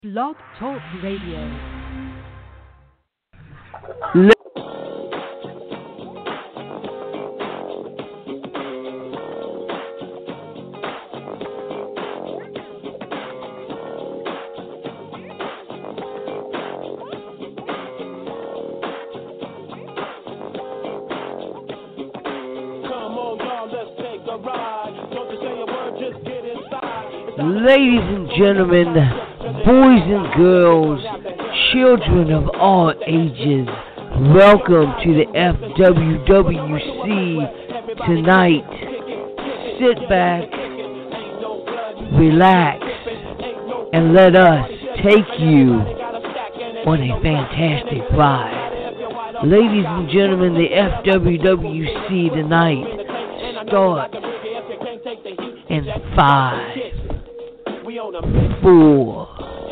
Blog Talk Radio. Ladies and gentlemen, boys and girls, children of all ages, welcome to the FWWC tonight. Sit back, relax, and let us take you on a fantastic ride. Ladies and gentlemen, the FWWC tonight starts in 5, 4,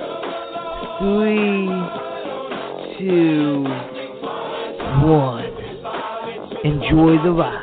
3, 2, 1. Enjoy the ride.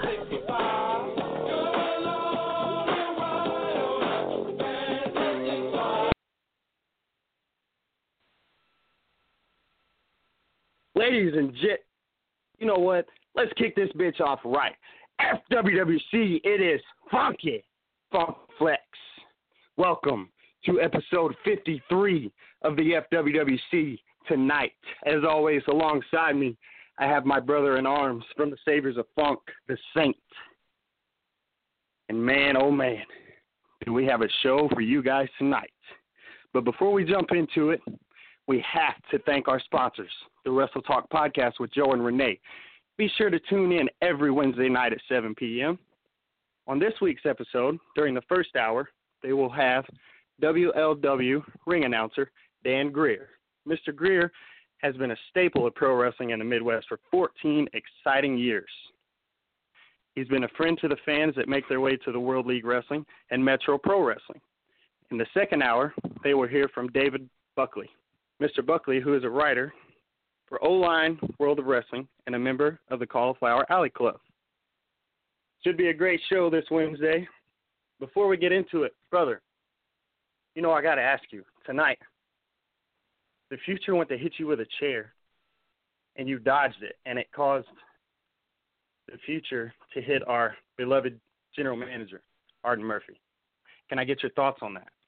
Ladies and you know what? Let's kick this bitch off right. FWWC, it is funky. Funk Flex. Welcome to episode 53 of the FWWC tonight. As always, alongside me, I have my brother in arms from the Saviors of Funk, the Saint. And man, oh man, do we have a show for you guys tonight. But before we jump into it, we have to thank our sponsors, the Wrestle Talk Podcast with Joe and Renee. Be sure to tune in every Wednesday night at 7 p.m. On this week's episode, during the first hour, they will have WLW ring announcer Dan Greer. Mr. Greer has been a staple of pro wrestling in the Midwest for 14 exciting years. He's been a friend to the fans that make their way to the World League Wrestling and Metro Pro Wrestling. In the second hour, they will hear from David Buckley. Mr. Buckley, who is a writer for O-Line World of Wrestling and a member of the Cauliflower Alley Club. Should be a great show this Wednesday. Before we get into it, brother, you know I got to ask you, tonight, the Future went to hit you with a chair, and you dodged it, and it caused the Future to hit our beloved general manager, Arden Murphy. Can I get your thoughts on that?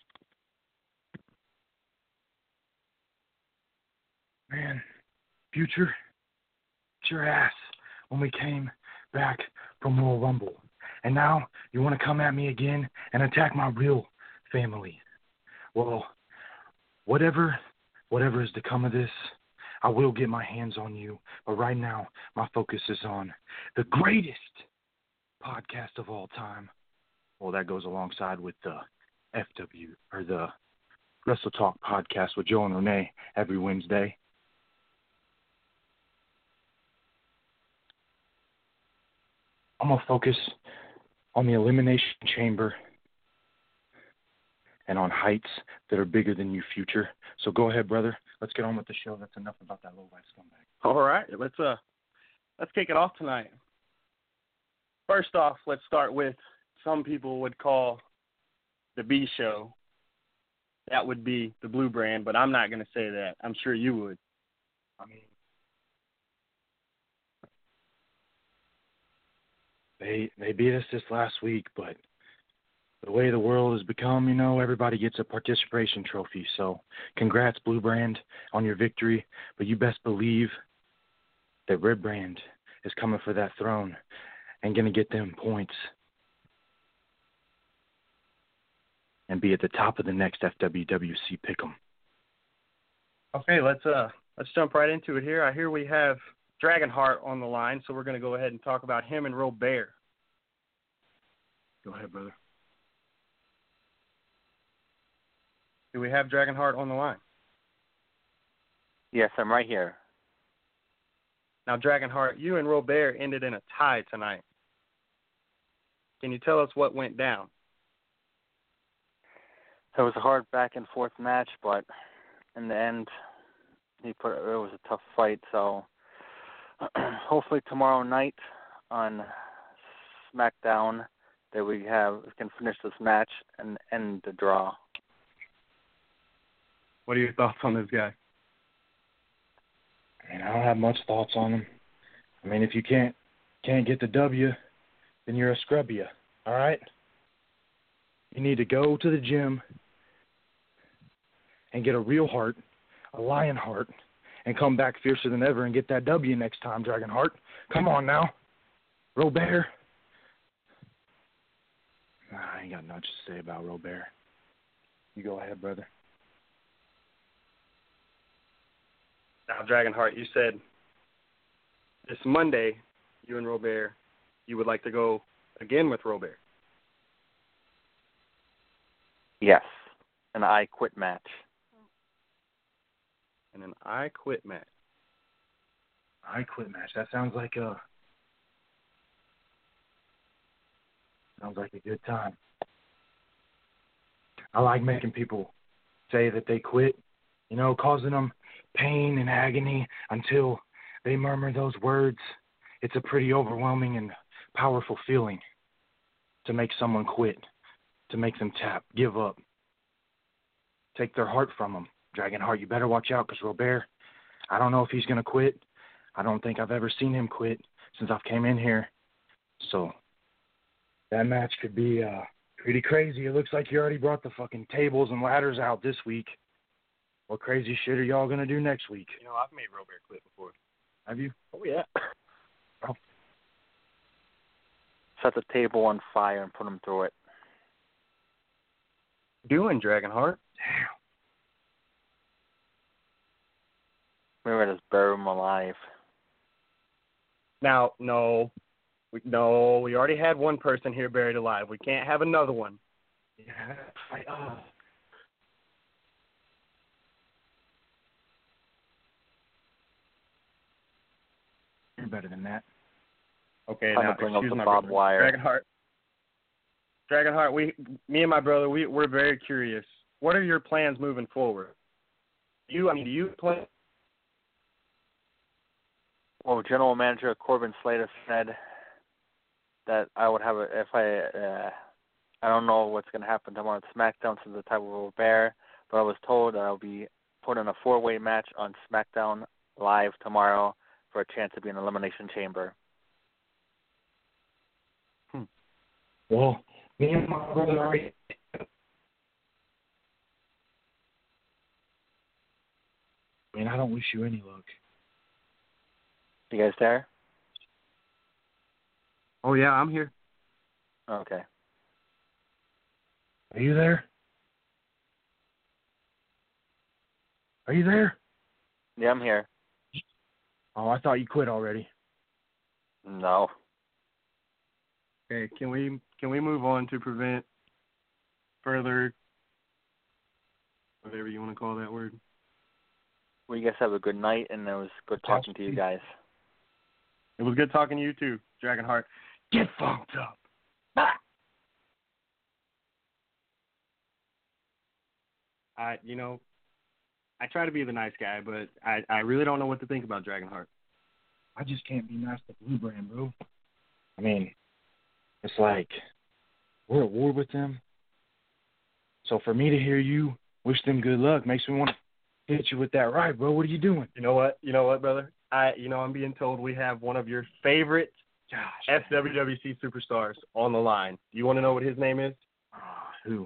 Man, Future, it's your ass when we came back from Royal Rumble. And now you want to come at me again and attack my real family. Well, whatever is to come of this, I will get my hands on you. But right now, my focus is on the greatest podcast of all time. Well, that goes alongside with the the Wrestle Talk Podcast with Joe and Renee every Wednesday. I'm going to focus on the Elimination Chamber and on heights that are bigger than you, Future. So go ahead, brother. Let's get on with the show. That's enough about that low-life scumbag. All right, let's kick it off tonight. First off, let's start with some people would call the B show. That would be the Blue Brand, but I'm not going to say that. I'm sure you would. I mean, They beat us this last week, but the way the world has become, everybody gets a participation trophy. So congrats, Blue Brand, on your victory. But you best believe that Red Brand is coming for that throne and going to get them points and be at the top of the next FWWC Pick'em. Okay, let's jump right into it here. I hear we have Dragonheart on the line, so we're going to go ahead and talk about him and Robert. Go ahead, brother. Do we have Dragonheart on the line? Yes, I'm right here. Now, Dragonheart, you and Robert ended in a tie tonight. Can you tell us what went down? It was a hard back and forth match, but in the end, it was a tough fight. So hopefully tomorrow night on SmackDown that we can finish this match and end the draw. What are your thoughts on this guy? I mean, I don't have much thoughts on him. I mean, if you can't get the W, then you're a scrubia, all right? You need to go to the gym and get a real heart, a lion heart, and come back fiercer than ever and get that W next time, Dragonheart. Come on now. Robert. Nah, I ain't got much to say about Robert. You go ahead, brother. Now, Dragonheart, you said this Monday, you and Robert, you would like to go again with Robert. Yes, an I Quit match. And an I Quit match. I Quit match. That sounds like a good time. I like making people say that they quit, causing them pain and agony until they murmur those words. It's a pretty overwhelming and powerful feeling to make someone quit, to make them tap, give up, take their heart from them. Dragonheart, you better watch out because Robert, I don't know if he's going to quit. I don't think I've ever seen him quit since I've came in here. So that match could be pretty crazy. It looks like you already brought the fucking tables and ladders out this week. What crazy shit are y'all going to do next week? I've made Robert quit before. Have you? Oh, yeah. Oh. Set the table on fire and put him through it. Doing, Dragonheart? Damn. We were just bury him alive. Now, no, we already had one person here buried alive. We can't have another one. Yeah, You're better than that. Okay, Time now, to bring up excuse the my barbed brother. wire. Dragonheart, me and my brother, we're very curious. What are your plans moving forward? Do you plan? Well, General Manager Corbin Slater said that I would have I don't know what's going to happen tomorrow at SmackDown since the title will bear, but I was told that I'll be put in a 4-way match on SmackDown Live tomorrow for a chance to be in the Elimination Chamber. Well, me and my brother already. I mean, I don't wish you any luck. You guys there? Oh, yeah, I'm here. Okay. Are you there? Are you there? Yeah, I'm here. Oh, I thought you quit already. No. Okay, can we move on to prevent further, whatever you want to call that word? Well, you guys have a good night, and it was good talking to you guys. It was good talking to you too, Dragonheart. Get funked up. Bah! I try to be the nice guy, but I really don't know what to think about Dragonheart. I just can't be nice to Blue Brand, bro. I mean, it's like we're at war with them. So for me to hear you wish them good luck makes me want to hit you with that right, bro. What are you doing? You know what, brother? I'm being told we have one of your favorite FWWC superstars on the line. Do you want to know what his name is? Who?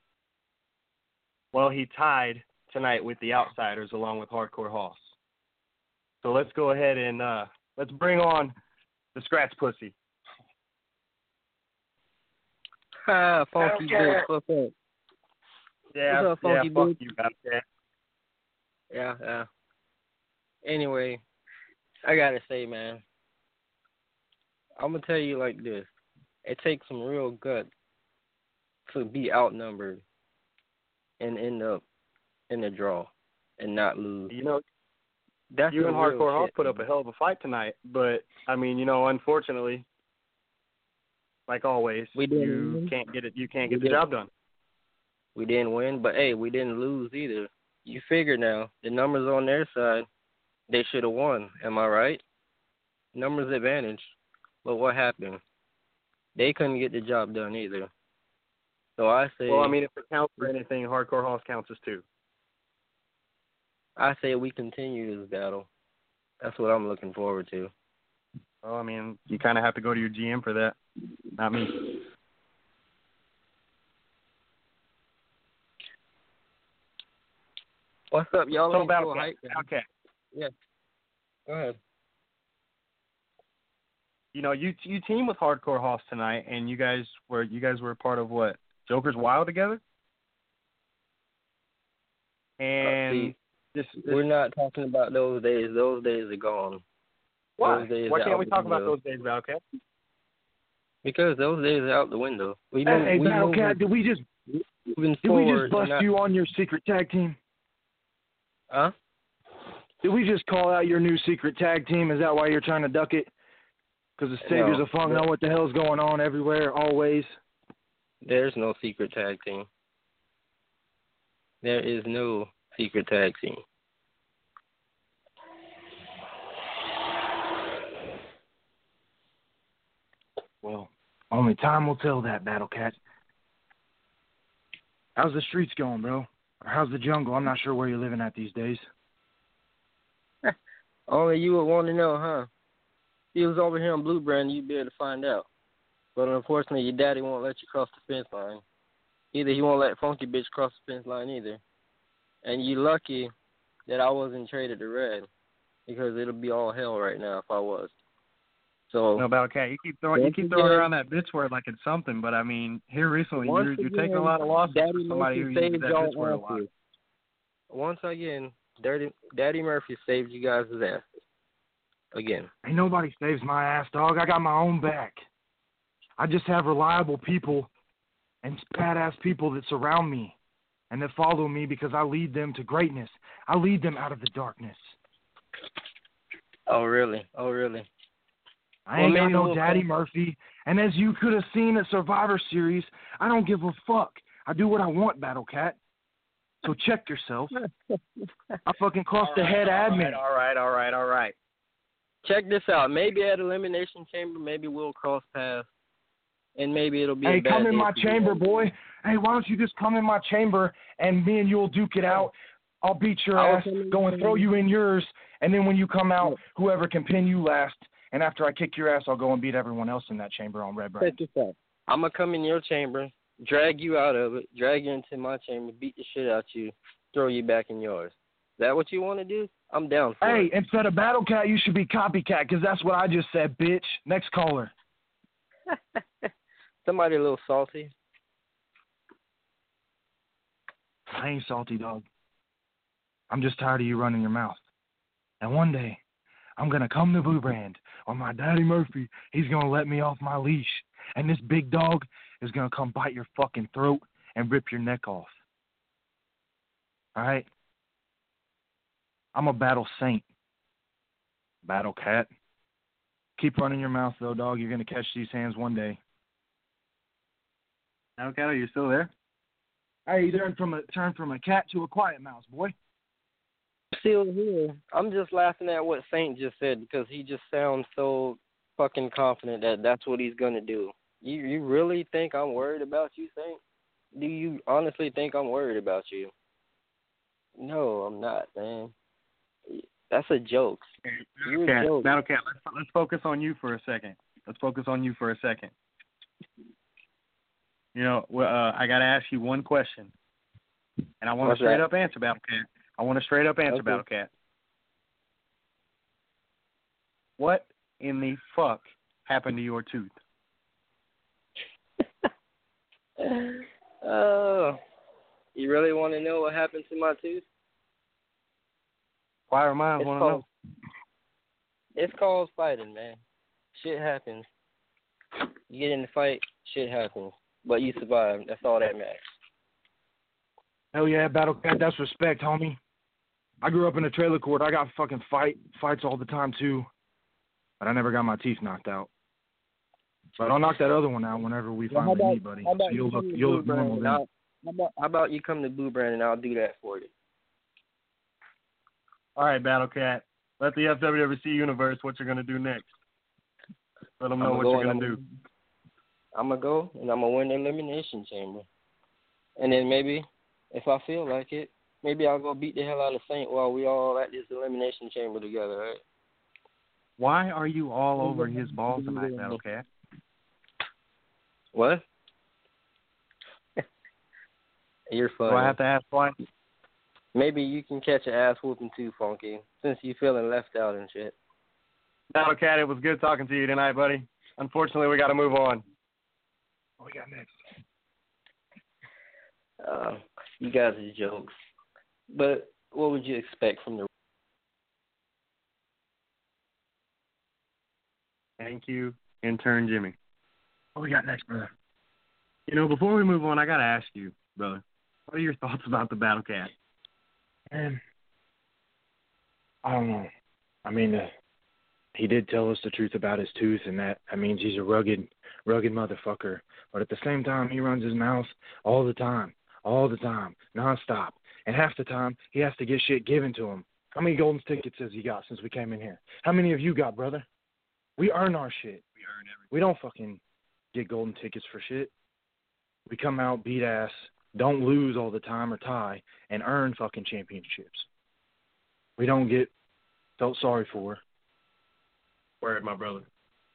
Well, he tied tonight with the Outsiders along with Hardcore Hoss. So let's go ahead and let's bring on the Scratch Pussy. Funky bitch, what's up? Yeah, what's up, funky fuck bitch? you about that. Yeah. Anyway, I gotta say, man, I'm gonna tell you like this: it takes some real guts to be outnumbered and end up in the draw and not lose. That's you and Hardcore Hoss put up man. a hell of a fight tonight, but unfortunately, like always, you can't get it. You can't get the job done. We didn't win, but hey, we didn't lose either. You figure now, the numbers on their side, they should have won. Am I right? Numbers advantage. But what happened? They couldn't get the job done either. So I say. Well, if it counts for anything, Hardcore Hoss counts as two. I say we continue this battle. That's what I'm looking forward to. Well, I mean, you kind of have to go to your GM for that, not me. What's up, y'all? So Ain't about so hype, okay. Yeah. Go ahead. You know, you team with Hardcore Hoss tonight, and you guys were a part of what? Joker's Wild together. And we're not talking about those days. Those days are gone. Why? Those days Why are can't out we the talk about window. those days, Battlecat? Because those days are out the window. Hey, Battlecat, did we just bust you on your secret tag team? Huh? Did we just call out your new secret tag team? Is that why you're trying to duck it? Because the Saviors of Funk know what the hell's going on everywhere, always. There's no secret tag team. There is no secret tag team. Well, only time will tell that, Battlecat. How's the streets going, bro? Or how's the jungle? I'm not sure where you're living at these days. Only you would want to know, huh? If he was over here on Blue Brand, you'd be able to find out. But unfortunately, your daddy won't let you cross the fence line. Either he won't let Funky Bitch cross the fence line either. And you lucky that I wasn't traded to Red, because it'll be all hell right now if I was. So no, Battlecat, you keep throwing around that bitch word like it's something, but I mean, here recently you're taking a lot of losses for somebody who uses that bitch word a lot. Once again, Daddy Murphy saved you guys' asses. Again. Ain't nobody saves my ass, dog. I got my own back. I just have reliable people and badass people that surround me and that follow me because I lead them to greatness. I lead them out of the darkness. Oh, really? Oh, really? I ain't got no Daddy Murphy. And as you could have seen at Survivor Series, I don't give a fuck. I do what I want, Battlecat. So check yourself. I fucking cost the head admin. All right. Check this out. Maybe at Elimination Chamber, maybe we'll cross paths. And maybe it'll be Hey, come in my chamber, boy. Hey, why don't you just come in my chamber and me and you'll duke it out. I'll beat your ass, go and throw you in yours, and then when you come out, whoever can pin you last, and after I kick your ass, I'll go and beat everyone else in that chamber on Red Brand. Check this out. I'm going to come in your chamber, drag you out of it, drag you into my chamber, beat the shit out you, throw you back in yours. Is that what you want to do? I'm down for it. Hey, instead of Battlecat, you should be Copycat, because that's what I just said, bitch. Next caller. Somebody a little salty. I ain't salty, dog. I'm just tired of you running your mouth. And one day, I'm going to come to Blue Brand, or my Daddy Murphy, he's going to let me off my leash. And this big dog is going to come bite your fucking throat and rip your neck off. All right? I'm a battle saint. Battle cat. Keep running your mouth, though, dog. You're going to catch these hands one day. Battlecat, are you still there? Hey, you turned from a cat to a quiet mouse, boy. Still here. I'm just laughing at what Saint just said because he just sounds so fucking confident that that's what he's going to do. You really think I'm worried about you, Saint? Do you honestly think I'm worried about you? No, I'm not, man. That's a joke. You're a joke. Battlecat, let's focus on you for a second. You know, I got to ask you one question, and I want a straight-up answer, Battlecat. Battlecat. What in the fuck happened to your tooth? You really want to know what happened to my tooth? Fire minds want to know. It's called fighting, man. Shit happens. You get in the fight, shit happens. But you survive. That's all that matters. Hell yeah, Battlecat. That's respect, homie. I grew up in a trailer court. I got fucking fights all the time, too. But I never got my teeth knocked out. But I'll knock that other one out whenever we finally meet, buddy. So you'll look normal then. How about you come to Blue Brand and I'll do that for you? All right, Battlecat. Let the FWWC universe what you're going to do next. Let them know what you're going to do. I'm going to go and I'm going to win the Elimination Chamber. And then maybe, if I feel like it, maybe I'll go beat the hell out of Saint while we all at this elimination chamber together, right? Why are you all over his balls tonight, Battlecat? What? You're funny. Do I have to ask why? Maybe you can catch an ass whooping too, Funky, since you feeling left out and shit. Battlecat, it was good talking to you tonight, buddy. Unfortunately, we got to move on. What we got next? You guys are jokes. But what would you expect from the... Thank you, intern Jimmy. What we got next, brother? You know, before we move on, I got to ask you, brother, what are your thoughts about the Battlecat? Man, I don't know. I mean, he did tell us the truth about his tooth, and that means he's a rugged motherfucker. But at the same time, he runs his mouth all the time, nonstop. And half the time, he has to get shit given to him. How many golden tickets has he got since we came in here? How many of you got, brother? We earn our shit. We earn everything. We don't fucking get golden tickets for shit. We come out, beat ass, don't lose all the time or tie, and earn fucking championships. We don't get felt sorry for. Word, my brother.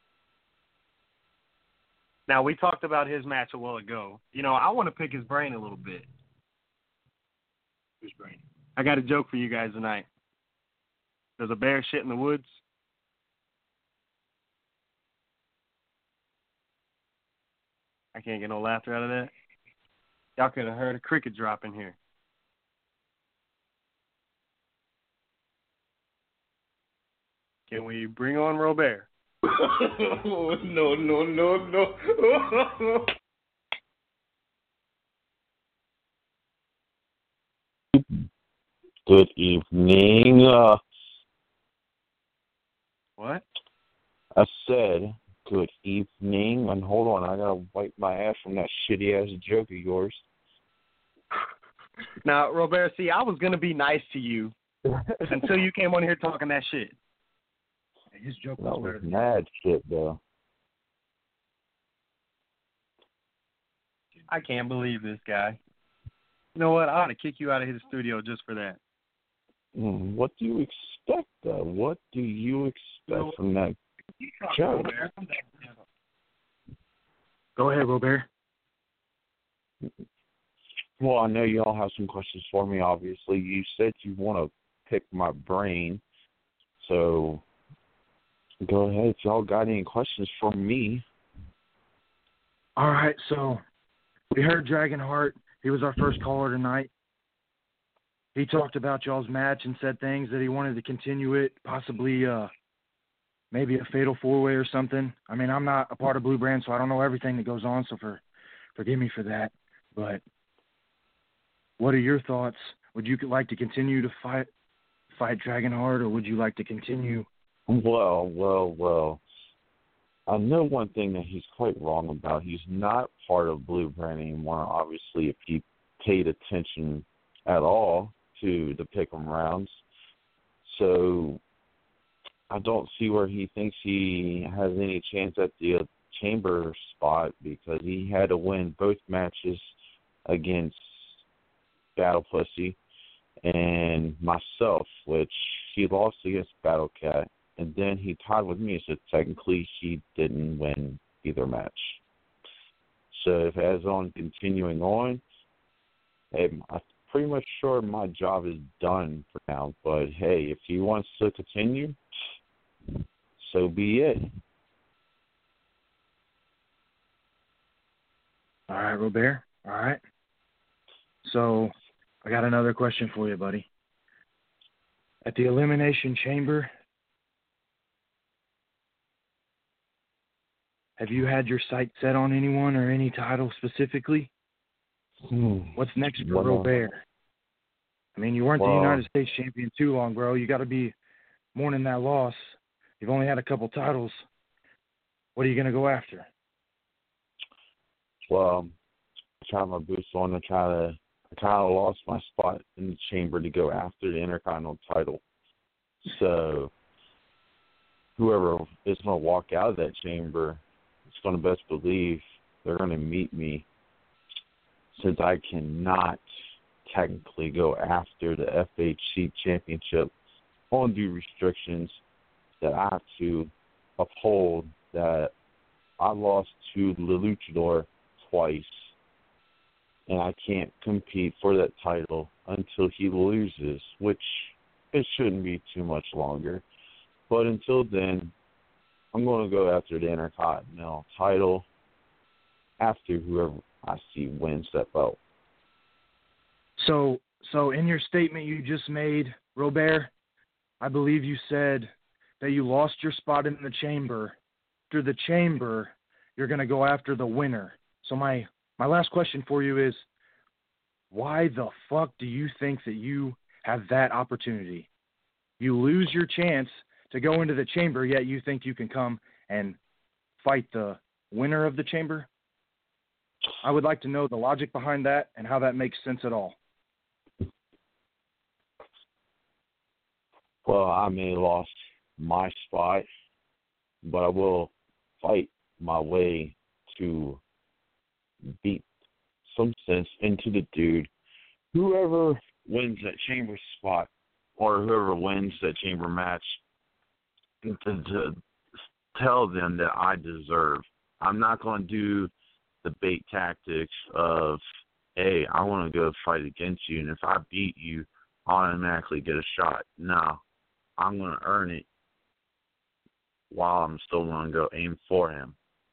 Now, we talked about his match a while ago. You know, I want to pick his brain a little bit. Whose brain? I got a joke for you guys tonight. Does a bear shit in the woods? I can't get no laughter out of that. Y'all could have heard a cricket drop in here. Can we bring on Robert? No. Good evening. What? I said good evening. And hold on, I gotta wipe my ass from that shitty ass joke of yours. Now, Robert, see, I was gonna be nice to you until you came on here talking that shit. His joke That was was mad shit, though. I can't believe this guy. You know what? I ought to kick you out of his studio just for that. What do you expect, though? What do you expect from that joke? Go ahead, Robert. Well, I know you all have some questions for me, obviously. You said you want to pick my brain, so go ahead if y'all got any questions for me. All right, so we heard Dragonheart. He was our first caller tonight. He talked about y'all's match and said things that he wanted to continue it, possibly maybe a fatal four-way or something. I mean, I'm not a part of Blue Brand, so I don't know everything that goes on, so forgive me for that. But what are your thoughts? Would you like to continue to fight Dragonheart, or would you like to continue? Well. I know one thing that he's quite wrong about. He's not part of Blue Brand anymore. Obviously, if he paid attention at all to the pick'em rounds. So I don't see where he thinks he has any chance at the chamber spot, because he had to win both matches against Battle Pussy and myself, which he lost against Battlecat. And then he tied with me, so technically he didn't win either match. So if as on continuing on, I'm pretty much sure my job is done for now. But hey, if he wants to continue, so be it. All right, Robert. All right. So I got another question for you, buddy. At the Elimination Chamber, have you had your sight set on anyone or any title specifically? What's next for Robert? I mean, you weren't the United States champion too long, bro. You got to be mourning that loss. You've only had a couple titles. What are you going to go after? Well, I tried my boots on. I kind of lost my spot in the chamber to go after the Intercontinental title. So whoever is going to walk out of that chamber, it's going to best believe they're going to meet me, since I cannot technically go after the FHC championship on due restrictions that I have to uphold, that I lost to the Luchador twice, and I can't compete for that title until he loses, which it shouldn't be too much longer. But until then, I'm going to go after the Intercontinental title after whoever I see wins that belt. So in your statement you just made, Robert, I believe you said that you lost your spot in the chamber. After the chamber, you're going to go after the winner. So my last question for you is, why the fuck do you think that you have that opportunity? You lose your chance to go into the chamber, yet you think you can come and fight the winner of the chamber? I would like to know the logic behind that and how that makes sense at all. Well, I may have lost my spot, but I will fight my way to beat some sense into the dude. Whoever wins that chamber spot or whoever wins that chamber match, to tell them that I deserve. I'm not going to do the bait tactics of, hey, I want to go fight against you, and if I beat you, I automatically get a shot. No, I'm going to earn it while I'm still going to go aim for him.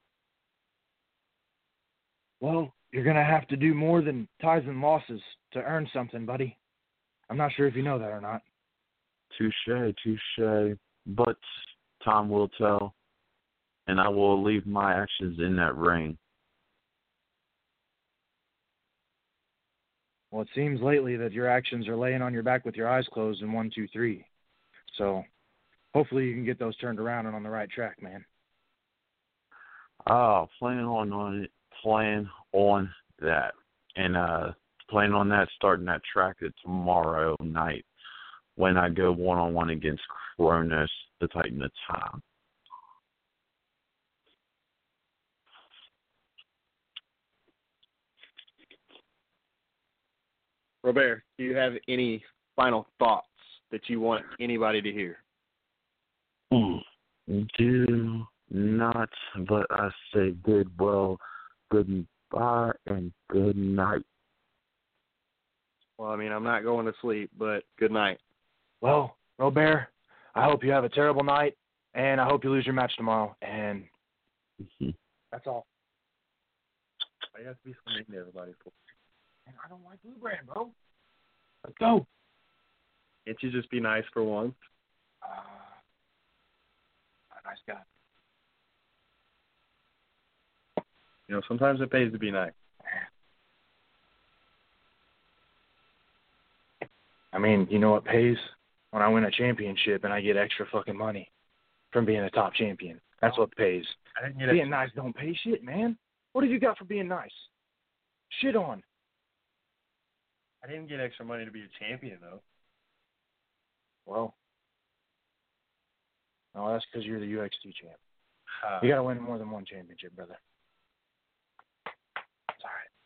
Well, you're going to have to do more than ties and losses to earn something, buddy. I'm not sure if you know that or not. Touche. But time will tell, and I will leave my actions in that ring. Well, it seems lately that your actions are laying on your back with your eyes closed in 1, 2, 3. So hopefully you can get those turned around and on the right track, man. Oh, plan on that. And plan on that starting that track tomorrow night when I go one-on-one against Cronus, the Titan of Time. Robert, do you have any final thoughts that you want anybody to hear? Do not, but I say goodbye and good night. Well, I mean, I'm not going to sleep, but good night. Well, Robert, I hope you have a terrible night, and I hope you lose your match tomorrow, and that's all. I have to be so mean to everybody. Man, I don't like Blue Brand, bro. Let's go. Can't you just be nice for once? A nice guy. You know, sometimes it pays to be nice. I mean, you know what pays? When I win a championship and I get extra fucking money from being a top champion. That's what pays. Being nice don't pay shit, man. What have you got for being nice? Shit on. I didn't get extra money to be a champion, though. Well, no, that's because you're the UXT champ. You got to win more than one championship, brother. It's all right.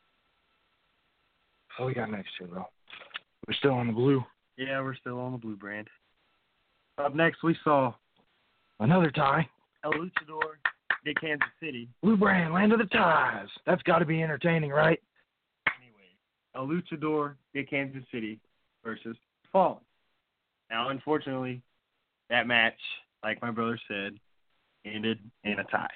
What we got next here, bro? We're still on the blue. Yeah, we're still on the Blue Brand. Up next, we saw another tie. El Luchador de Kansas City. Blue Brand, land of the ties. That's got to be entertaining, right? Anyway, El Luchador de Kansas City versus Fallen. Now, unfortunately, that match, like my brother said, ended in a tie.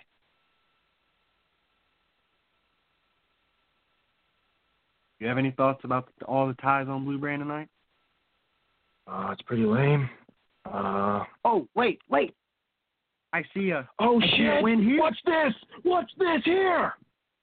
You have any thoughts about all the ties on Blue Brand tonight? It's pretty lame. Oh, wait. I see a shit. win here. Watch this here.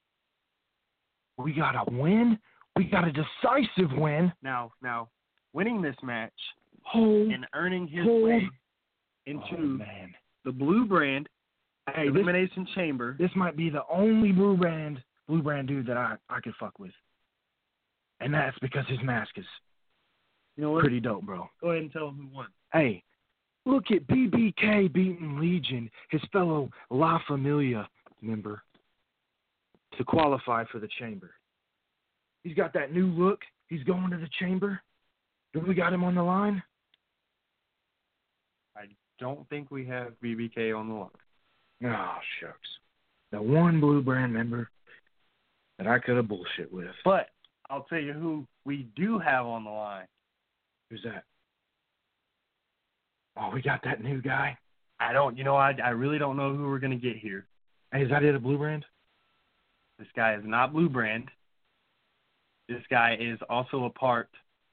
We got a win. We got a decisive win. Now, winning this match and earning his way into the Blue Brand Elimination Chamber. This might be the only Blue Brand dude that I could fuck with. And that's because his mask is pretty dope, bro. Go ahead and tell him who won. Hey, look at BBK beating Legion, his fellow La Familia member, to qualify for the chamber. He's got that new look. he's going to the chamber? Do we got him on the line? I don't think we have BBK on the line. Oh, shucks. The one Blue Brand member that I could have bullshit with. But I'll tell you who we do have on the line. Who's that? Oh, we got that new guy. I really don't know who we're going to get here. Hey, is that it, a Blue Brand? This guy is not Blue Brand. This guy is also a part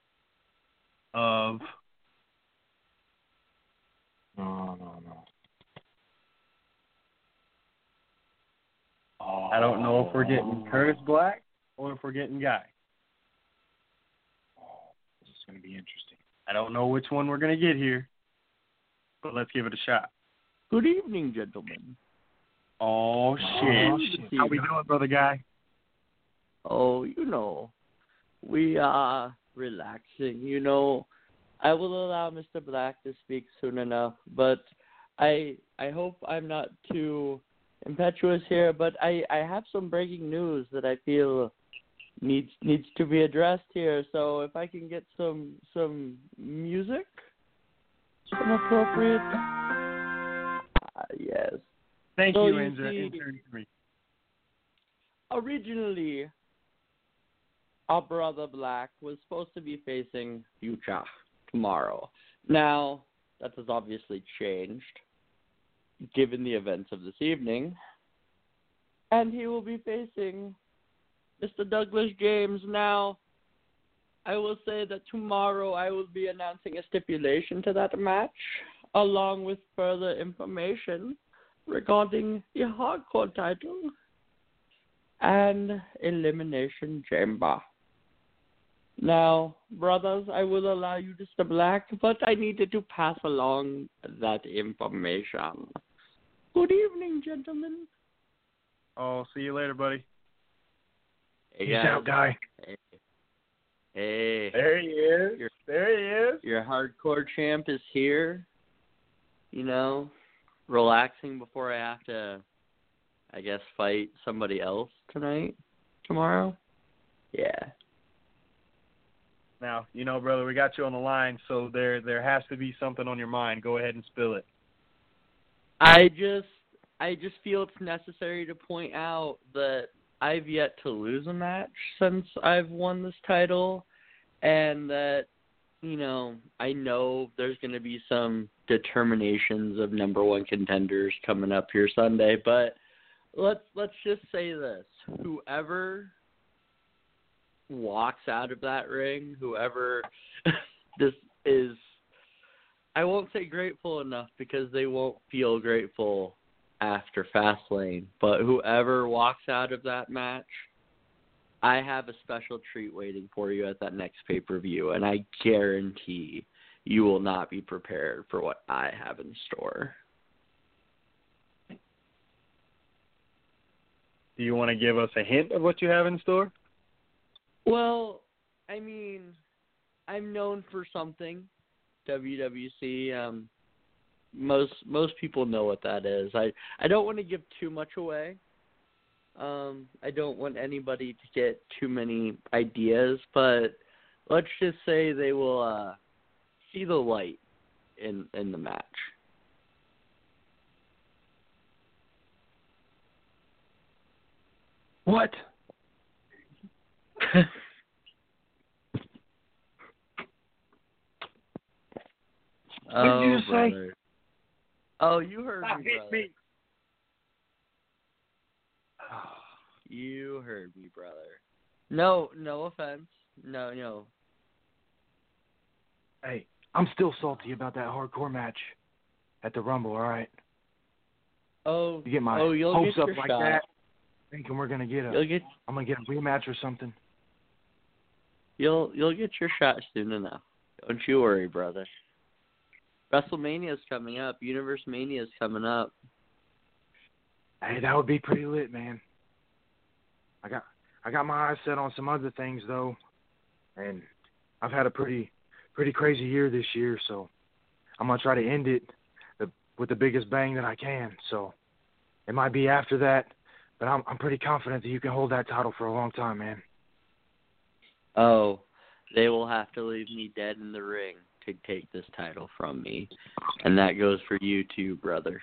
of... No. Oh, I don't know if we're getting Curtis Black or if we're getting Guy. This is going to be interesting. I don't know which one we're going to get here, but let's give it a shot. Good evening, gentlemen. Oh, shit. How we doing, brother Guy? Oh, we are relaxing. I will allow Mr. Black to speak soon enough, but I hope I'm not too impetuous here, but I have some breaking news that I feel needs to be addressed here. So if I can get some music, some appropriate. Yes. Thank so you, intern 3. Originally, our brother Black was supposed to be facing Utah tomorrow. Now, that has obviously changed, given the events of this evening. And he will be facing Mr. Douglas James. Now, I will say that tomorrow I will be announcing a stipulation to that match, along with further information regarding the hardcore title and Elimination Chamber. Now, brothers, I will allow you, Mr. Black, but I needed to pass along that information. Good evening, gentlemen. Oh, see you later, buddy. Hey, Peace out, Guy. Hey. There he is. Your hardcore champ is here. Relaxing before I have to, I guess, fight somebody else tomorrow. Yeah. Now, brother, we got you on the line, so there has to be something on your mind. Go ahead and spill it. I just feel it's necessary to point out that I've yet to lose a match since I've won this title, and that, I know there's going to be some determinations of number one contenders coming up here Sunday, but let's just say this. Whoever walks out of that ring, whoever this is, I won't say grateful enough because they won't feel grateful after Fastlane, but whoever walks out of that match, I have a special treat waiting for you at that next pay-per-view, and I guarantee you will not be prepared for what I have in store. Do you want to give us a hint of what you have in store? Well, I mean, I'm known for something, WWC. Most people know what that is. I don't want to give too much away. I don't want anybody to get too many ideas, but let's just say they will see the light in the match. What? What did you just say? Oh, you heard Stop me, hitting brother. me. You heard me, brother. No offense. No. Hey, I'm still salty about that hardcore match at the Rumble, all right? Oh, you get my you'll hopes get up your like shot. that, thinking we're gonna get I'm gonna get a rematch or something. You'll get your shot soon enough. Don't you worry, brother. WrestleMania's coming up. Universe Mania's coming up. Hey, that would be pretty lit, man. I got my eyes set on some other things though, and I've had a pretty crazy year this year, so I'm gonna try to end it with the biggest bang that I can. So it might be after that, but I'm pretty confident that you can hold that title for a long time, man. Oh, they will have to leave me dead in the ring to take this title from me. And that goes for you too, brother.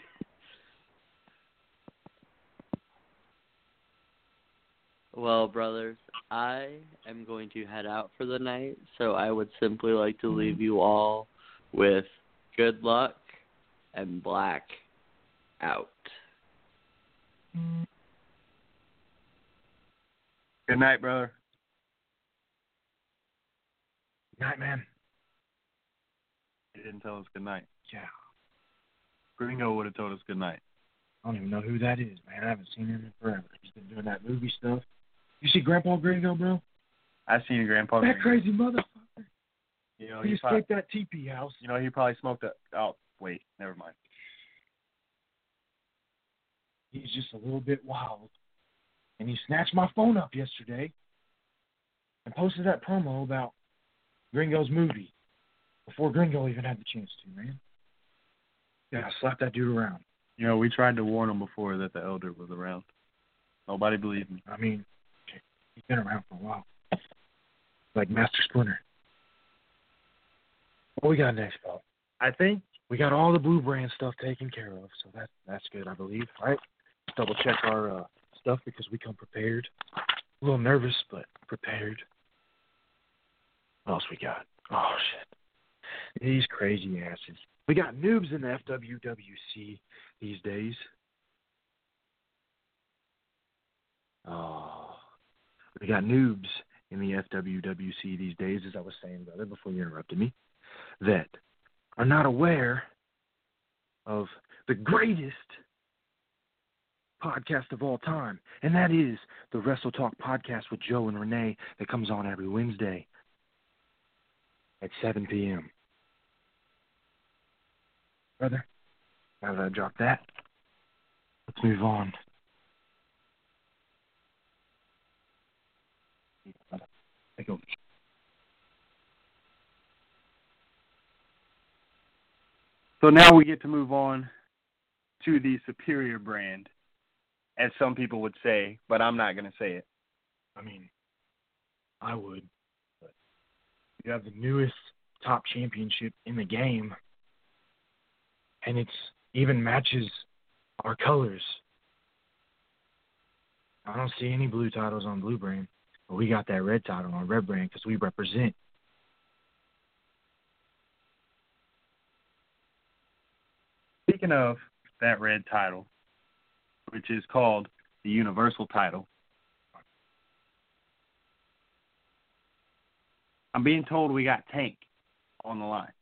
Well, brothers, I am going to head out for the night, so I would simply like to leave you all with good luck and Black out. Good night, brother. Night, man. He didn't tell us good night. Yeah. Gringo would have told us good night. I don't even know who that is, man. I haven't seen him in forever. He's been doing that movie stuff. You see Grandpa Gringo, bro? I seen Grandpa That Gringo. crazy motherfucker. You know, He escaped that teepee house. You know, he probably smoked a... Oh, wait. Never mind. He's just a little bit wild. And he snatched my phone up yesterday and posted that promo about Gringo's movie before Gringo even had the chance to, man. Yeah, slap that dude around. You know, we tried to warn him before that the elder was around. Nobody believed me. I mean, he's been around for a while. Like Master Splinter. What we got next, Bob? I think we got all the Blue Brand stuff taken care of, so that's good, I believe, right? Double check our stuff because we come prepared. A little nervous, but prepared. What else we got? Oh, shit. These crazy asses. We got noobs in the FWWC these days. Oh, we got noobs in the FWWC these days, as I was saying, brother, before you interrupted me, that are not aware of the greatest podcast of all time, and that is the Wrestle Talk podcast with Joe and Renee that comes on every Wednesday at 7 p.m. Brother, now that I dropped that, let's move on. Take over. So now we get to move on to the superior brand, as some people would say, but I'm not going to say it. I mean, I would, but you have the newest top championship in the game, and it's even matches our colors. I don't see any blue titles on Blue Brand, but we got that red title on Red Brand because we represent. Speaking of that red title, which is called the Universal title, I'm being told we got Tank on the line.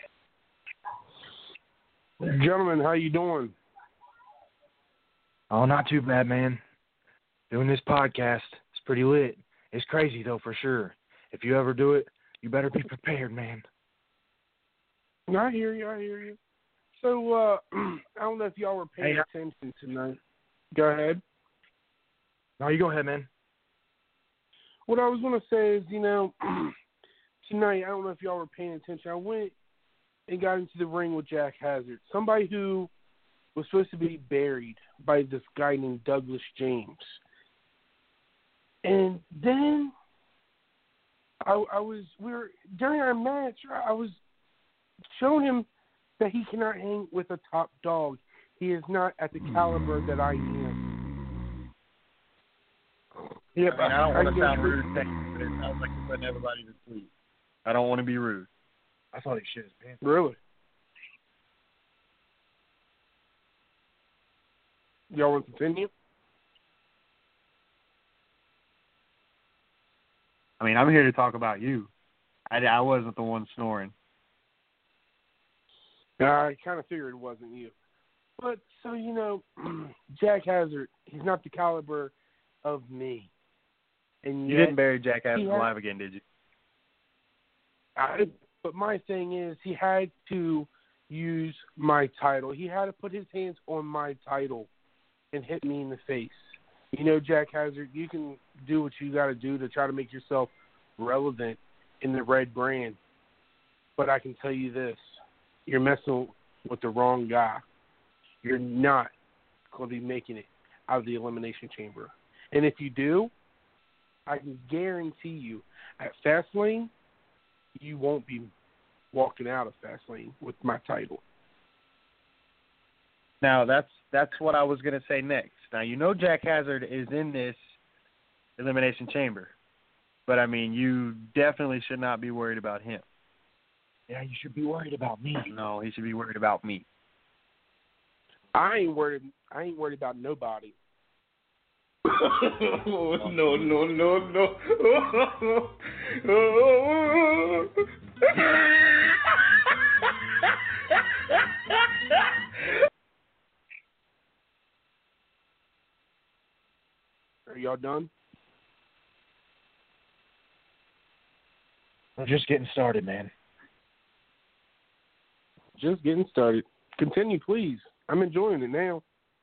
Gentlemen, how you doing? Oh, not too bad, man. Doing this podcast, it's pretty lit. It's crazy, though, for sure. If you ever do it, you better be prepared, man. I hear you. So, I don't know if y'all were paying attention tonight. Go ahead. No, you go ahead, man. What I was going to say is, tonight, I don't know if y'all were paying attention. I went and got into the ring with Jack Hazard, somebody who was supposed to be buried by this guy named Douglas James. And then during our match, I was showing him that he cannot hang with a top dog. He is not at the caliber that I am. Yeah, I don't want to sound rude, but it sounds like you're putting everybody to sleep. I don't want to be rude. I thought he shit his pants. Really? Y'all want to continue? I mean, I'm here to talk about you. I wasn't the one snoring. I kind of figured it wasn't you. But, so, Jack Hazard, he's not the caliber of me. And you didn't bury Jack Hazard alive again, did you? But my thing is, he had to use my title. He had to put his hands on my title and hit me in the face. Jack Hazard, you can do what you got to do to try to make yourself relevant in the red brand. But I can tell you this, you're messing with the wrong guy. You're not going to be making it out of the Elimination Chamber. And if you do, I can guarantee you At Fastlane, you won't be walking out of Fastlane with my title. Now, that's what I was going to say next. Now, you know Jack Hazard is in this Elimination Chamber. But, I mean, you definitely should not be worried about him. Yeah, you should be worried about me. No, he should be worried about me. I ain't worried about nobody. No. Are y'all done? We're just getting started, man. Just getting started. Continue, please. I'm enjoying it now.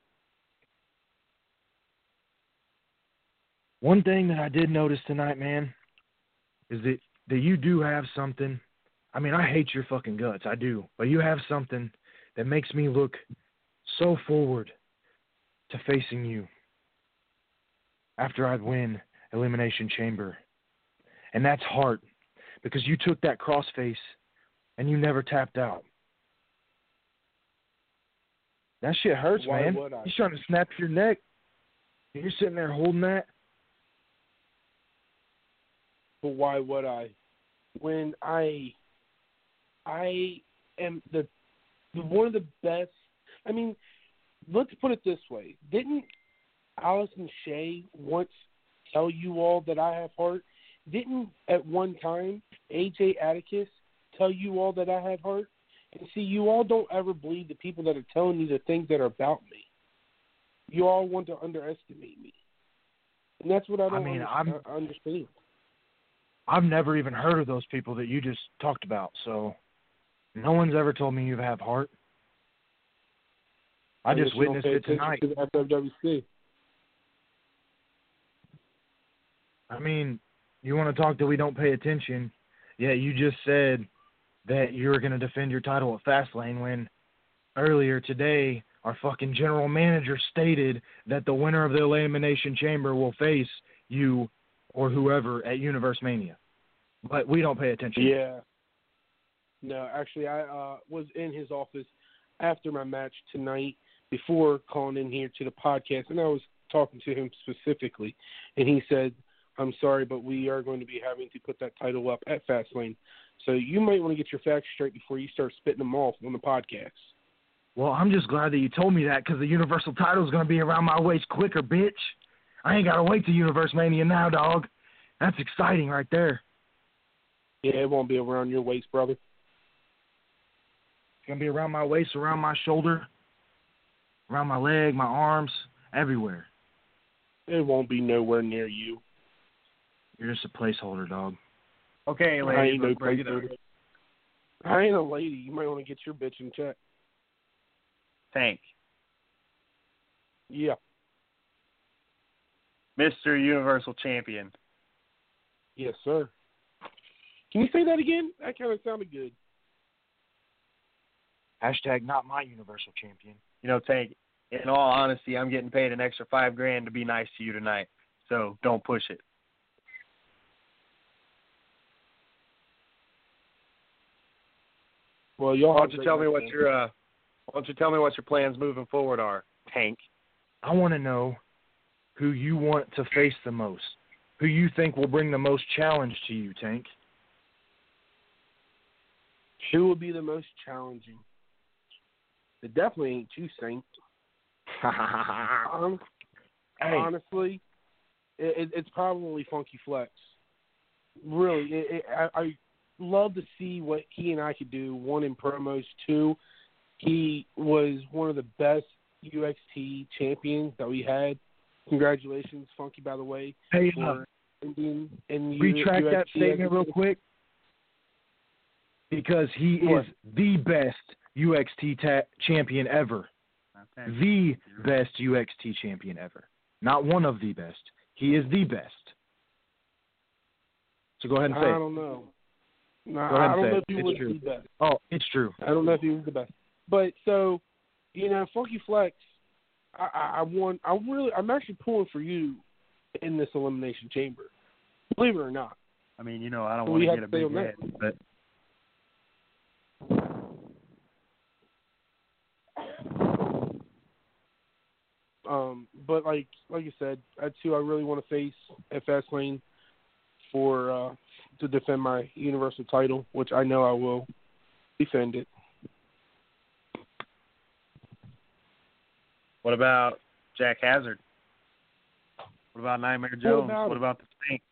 One thing that I did notice tonight, man, is that you do have something. I mean, I hate your fucking guts. I do. But you have something that makes me look so forward to facing you after I'd win Elimination Chamber. And that's heart. Because you took that crossface and you never tapped out. That shit hurts, Why man. would I? He's trying to snap your neck. You're sitting there holding that. But why would I? When I am the one of the best. I mean, let's put it this way. Didn't Allison Shea once tell you all that I have heart? Didn't at one time AJ Atticus tell you all that I have heart? And see, you all don't ever believe the people that are telling you the things that are about me. You all want to underestimate me. And that's what I don't understand. I've never even heard of those people that you just talked about, so no one's ever told me you have heart. I just witnessed it tonight. To the FWC. I mean, you want to talk that we don't pay attention? Yeah, you just said that you were going to defend your title at Fastlane when earlier today our fucking general manager stated that the winner of the Elimination Chamber will face you or whoever at Universe Mania. But we don't pay attention. Yeah. No, actually, I was in his office after my match tonight before calling in here to the podcast, and I was talking to him specifically, and he said, I'm sorry, but we are going to be having to put that title up at Fastlane. So you might want to get your facts straight before you start spitting them off on the podcast. Well, I'm just glad that you told me that because the Universal title is going to be around my waist quicker, bitch. I ain't got to wait to Universe Mania now, dog. That's exciting right there. Yeah, it won't be around your waist, brother. It's going to be around my waist, around my shoulder, around my leg, my arms, everywhere. It won't be nowhere near you. You're just a placeholder, dog. Okay, lady. I ain't no placeholder. I ain't a lady. You might want to get your bitch in check. Tank. Yeah. Mr. Universal Champion. Yes, sir. Can you say that again? That kind of sounded good. Hashtag not my Universal Champion. You know, Tank, in all honesty, I'm getting paid an extra $5,000 to be nice to you tonight. So don't push it. Well, y'all. Why don't you tell me what your plans moving forward are, Tank? I want to know who you want to face the most. Who you think will bring the most challenge to you, Tank? Who will be the most challenging? It definitely ain't you, Saint. Honestly, it's probably Funky Flex. Really, I love to see what he and I could do. One, in promos. Two, he was one of the best UXT champions that we had. Congratulations, Funky, by the way. Hey, retract that statement real quick. Because he is the best UXT champion ever. Okay. The best UXT champion ever. Not one of the best. He is the best. So go ahead and say it. I don't know. No, I don't know if he was the best. Oh, it's true. I don't know if he was the best. But so, Funky Flex, I'm actually pulling for you in this Elimination Chamber. Believe it or not. I mean, you know, I don't What do want you to get a have to big say on head, but But like you said, I really want to face at Fastlane for to defend my Universal title, which I know I will defend it. what about Jack Hazard? What about Nightmare Jones? What about the Saint?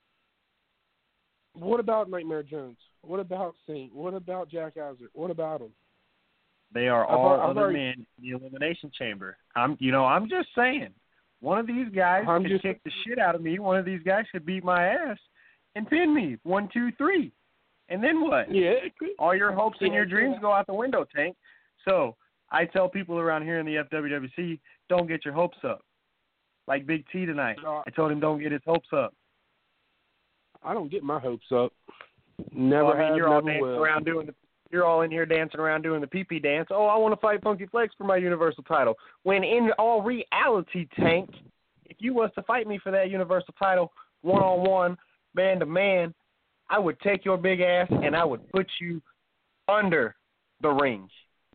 What about Nightmare Jones? What about Saint? What about Jack Hazard? What about him? They are all I've other already- men in the Elimination Chamber. I'm just saying. One of these guys could kick the shit out of me. One of these guys could beat my ass and pin me. 1, 2, 3. And then what? Yeah. All your hopes and your dreams go out the window, Tank. So I tell people around here in the FWWC, don't get your hopes up. Like Big T tonight. I told him don't get his hopes up. I don't get my hopes up. Never Well, I mean, have, you're all never dancing will. around you're all in here dancing around doing the pee-pee dance. Oh, I want to fight Funky Flex for my Universal title. When in all reality, Tank, if you was to fight me for that Universal title, one-on-one, man-to-man, I would take your big ass and I would put you under the ring.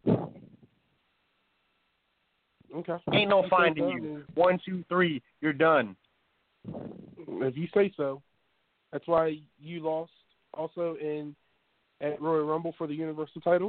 Okay. Ain't no If you say finding so, you. 1, 2, 3, you're done. If you say so. That's why you lost also at Royal Rumble for the Universal title.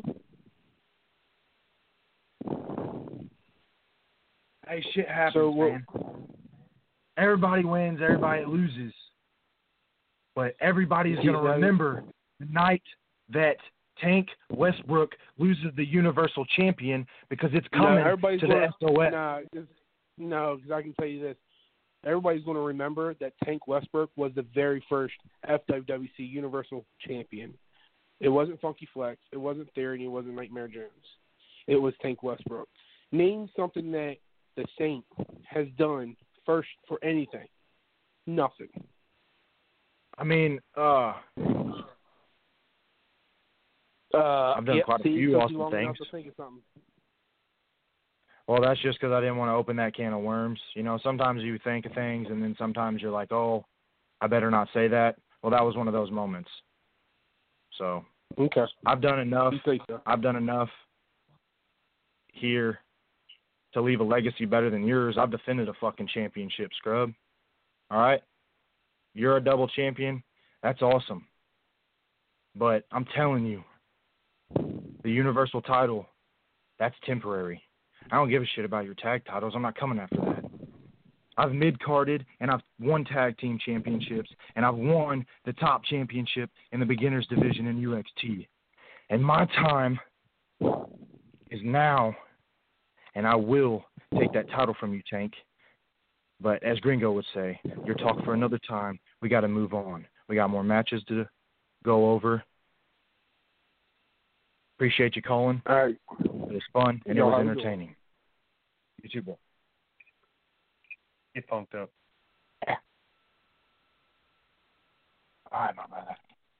Hey, shit happens, So man. Everybody wins, everybody loses. But everybody's going to remember the night that Tank Westbrook loses the Universal Champion because it's coming to the SOS. No, because I can tell you this. Everybody's going to remember that Tank Westbrook was the very first FWWC Universal Champion. It wasn't Funky Flex. It wasn't Theory. It wasn't Nightmare Jones. It was Tank Westbrook. Name something that the Saint has done first for anything. Nothing. I mean, I've done quite a few awesome things. Well, that's just because I didn't want to open that can of worms. You know, sometimes you think of things, and then sometimes you're like, oh, I better not say that. Well, that was one of those moments. So okay, I've done enough. You say so. I've done enough here to leave a legacy better than yours. I've defended a fucking championship, scrub. All right? You're a double champion. That's awesome. But I'm telling you, the Universal title, that's temporary. I don't give a shit about your tag titles. I'm not coming after that. I've mid-carded, and I've won tag team championships, and I've won the top championship in the beginners division in UXT. And my time is now, and I will take that title from you, Tank. But as Gringo would say, your talk for another time. We got to move on. We got more matches to go over. Appreciate you calling. All right. It was fun, and it was entertaining. You too, bro. Get punked up. All right, my brother.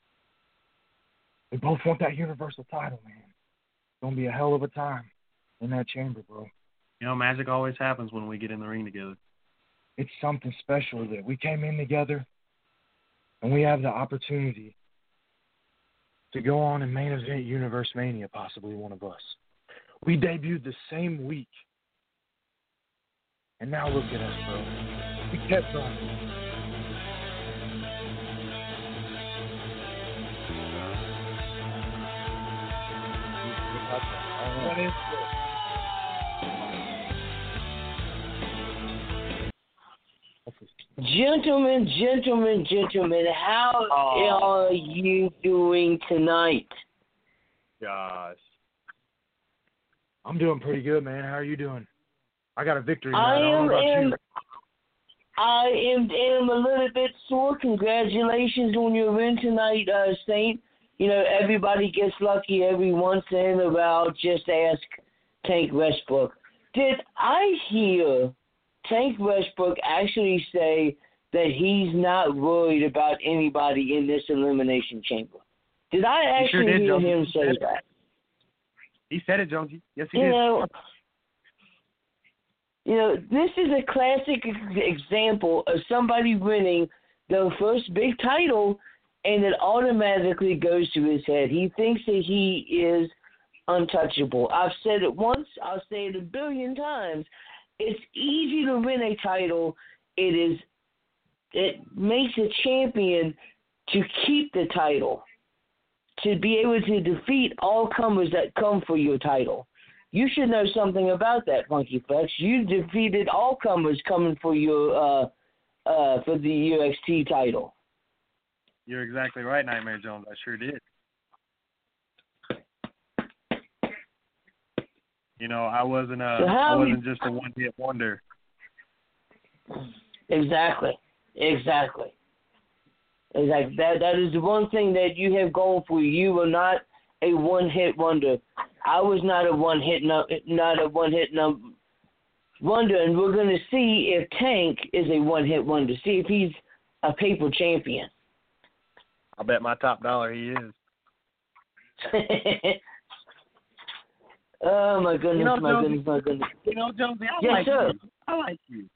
We both want that Universal title, man. It's going to be a hell of a time in that chamber, bro. You know, magic always happens when we get in the ring together. It's something special that we came in together, and we have the opportunity to go on and main event Universe Mania, possibly one of us. We debuted the same week. And now look at us, bro. We kept going. What is this? Gentlemen, how are you doing tonight? Gosh. I'm doing pretty good, man. How are you doing? I got a victory tonight. I don't know about you. I am a little bit sore. Congratulations on your win tonight, Saint. You know, everybody gets lucky every once in a while. Just ask Tank Westbrook. Did I hear Tank Westbrook actually say that he's not worried about anybody in this elimination chamber? Did I actually hear him say that? He said it, Jonesy. Yes, he did. You know, this is a classic example of somebody winning their first big title and it automatically goes to his head. He thinks that he is untouchable. I've said it once. I'll say it a billion times. It's easy to win a title. It makes a champion to keep the title, to be able to defeat all comers that come for your title. You should know something about that, Funky Flex. You defeated all comers coming for your for the UXT title. You're exactly right, Nightmare Jones. I sure did. You know, I wasn't just a one-hit wonder. Exactly. That is the one thing that you have going for you. You were not a one-hit wonder. I was not a one-hit wonder, and we're going to see if Tank is a one-hit wonder. See if he's a paper champion. I bet my top dollar he is. Oh my goodness, my goodness. You know, Jonesy, I like you.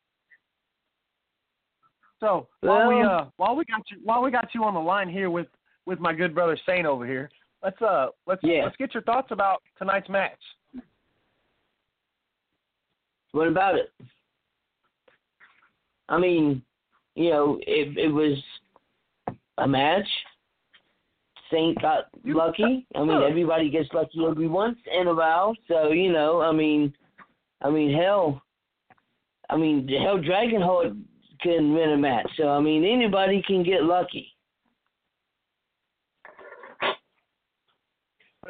So while we got you on the line here with my good brother Sane over here, let's get your thoughts about tonight's match. What about it? I mean, you know, it was a match. Saint got lucky. I mean, everybody gets lucky every once in a while. So, you know, I mean, hell, Dragonheart can win a match. So, I mean, anybody can get lucky. So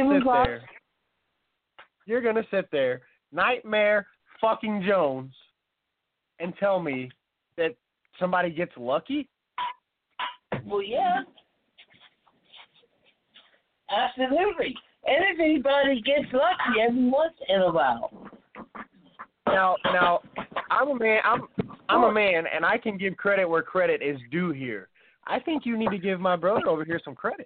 you're gonna sit there, Nightmare fucking Jones, and tell me that somebody gets lucky? Well, yeah. Absolutely. Everybody gets lucky every once in a while. Now, I'm a man, and I can give credit where credit is due here. I think you need to give my brother over here some credit.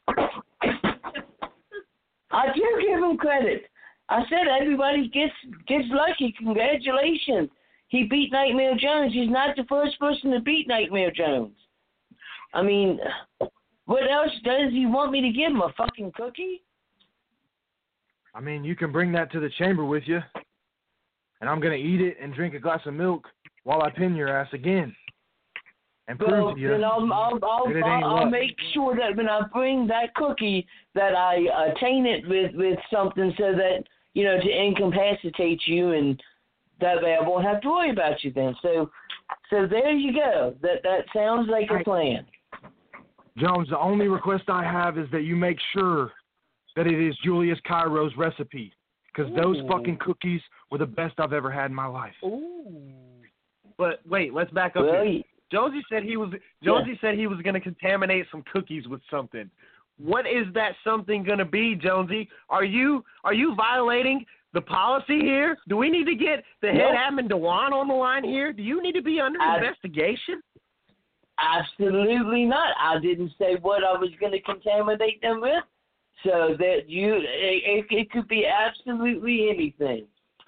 I do give him credit. I said everybody gets lucky. Congratulations. He beat Nightmare Jones. He's not the first person to beat Nightmare Jones. I mean, what else does he want me to give him? A fucking cookie? I mean, you can bring that to the chamber with you, and I'm going to eat it and drink a glass of milk while I pin your ass again. And prove to you then I'll make sure that when I bring that cookie that I attain it with something so that, you know, to incapacitate you, and that way I won't have to worry about you then. So there you go. That sounds like a plan. Jones, the only request I have is that you make sure that it is Julius Cairo's recipe, because those fucking cookies were the best I've ever had in my life. Ooh. But wait, let's back up here. Jonesy said he was going to contaminate some cookies with something. What is that something going to be, Jonesy? Are you violating the policy here? Do we need to get the head admin Dewan on the line here? Do you need to be under investigation? Absolutely not. I didn't say what I was going to contaminate them with. So that it could be absolutely anything.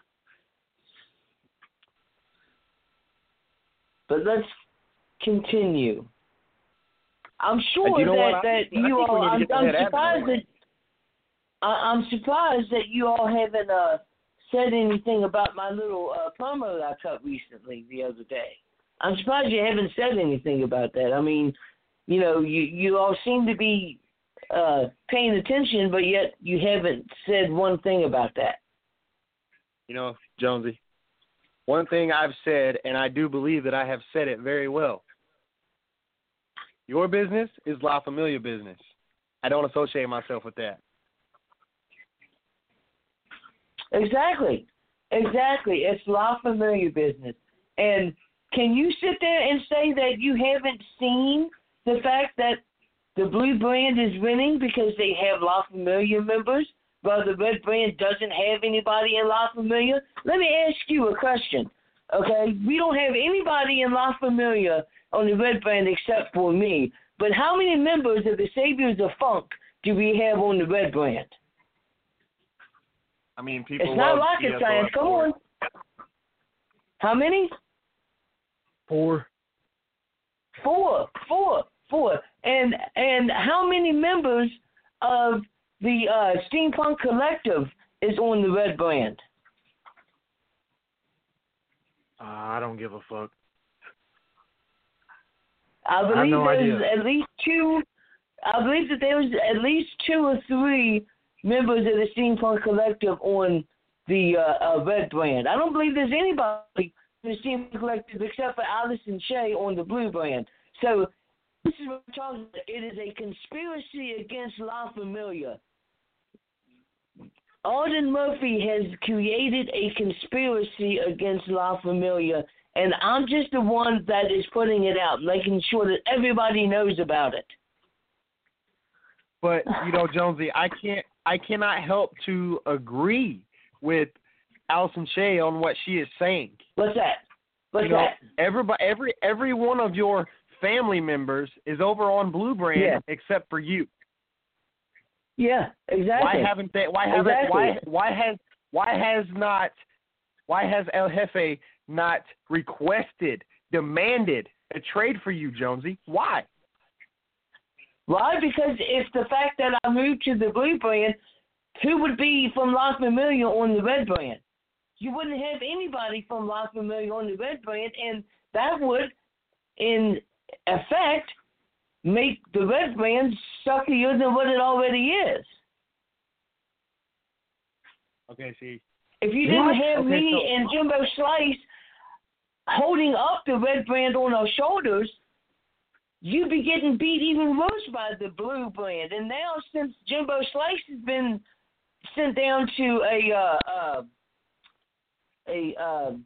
But let's continue. I'm sure I'm surprised that you all haven't said anything about my little promo that I cut recently the other day. I'm surprised you haven't said anything about that. I mean, you know, you all seem to be paying attention, but yet you haven't said one thing about that. You know, Jonesy, one thing I've said, and I do believe that I have said it very well. Your business is La Familia business. I don't associate myself with that. Exactly. It's La Familia business. And can you sit there and say that you haven't seen the fact that the blue brand is winning because they have La Familia members, but the red brand doesn't have anybody in La Familia? Let me ask you a question, okay? We don't have anybody in La Familia on the red brand except for me, but how many members of the Saviors of Funk do we have on the red brand? I mean, people it's not rocket science. Come on. How many? 4. 4 before. And how many members of the Steampunk Collective is on the red brand? I don't give a fuck. I have believe no there's idea. at least two. I believe that there's at least 2 or 3 members of the Steampunk Collective on the red brand. I don't believe there's anybody in the Steampunk Collective except for Allison Shea on the blue brand. So this is what I'm talking about. It is a conspiracy against La Familia. Arden Murphy has created a conspiracy against La Familia, and I'm just the one that is putting it out, making sure that everybody knows about it. But Jonesy, I cannot help to agree with Allison Shea on what she is saying. What's that? What's that? Every one of your family members is over on Blue Brand except for you. Yeah, exactly. Why haven't they? Why has El Jefe not requested, demanded a trade for you, Jonesy? Why? Why? Because it's the fact that I moved to the blue brand, who would be from La Familia on the red brand? You wouldn't have anybody from La Familia on the red brand, and that would, in effect, make the red brand suckier than what it already is. Okay, see. If you didn't have me and Jimbo Slice holding up the red brand on our shoulders, you'd be getting beat even worse by the blue brand. And now, since Jimbo Slice has been sent down to a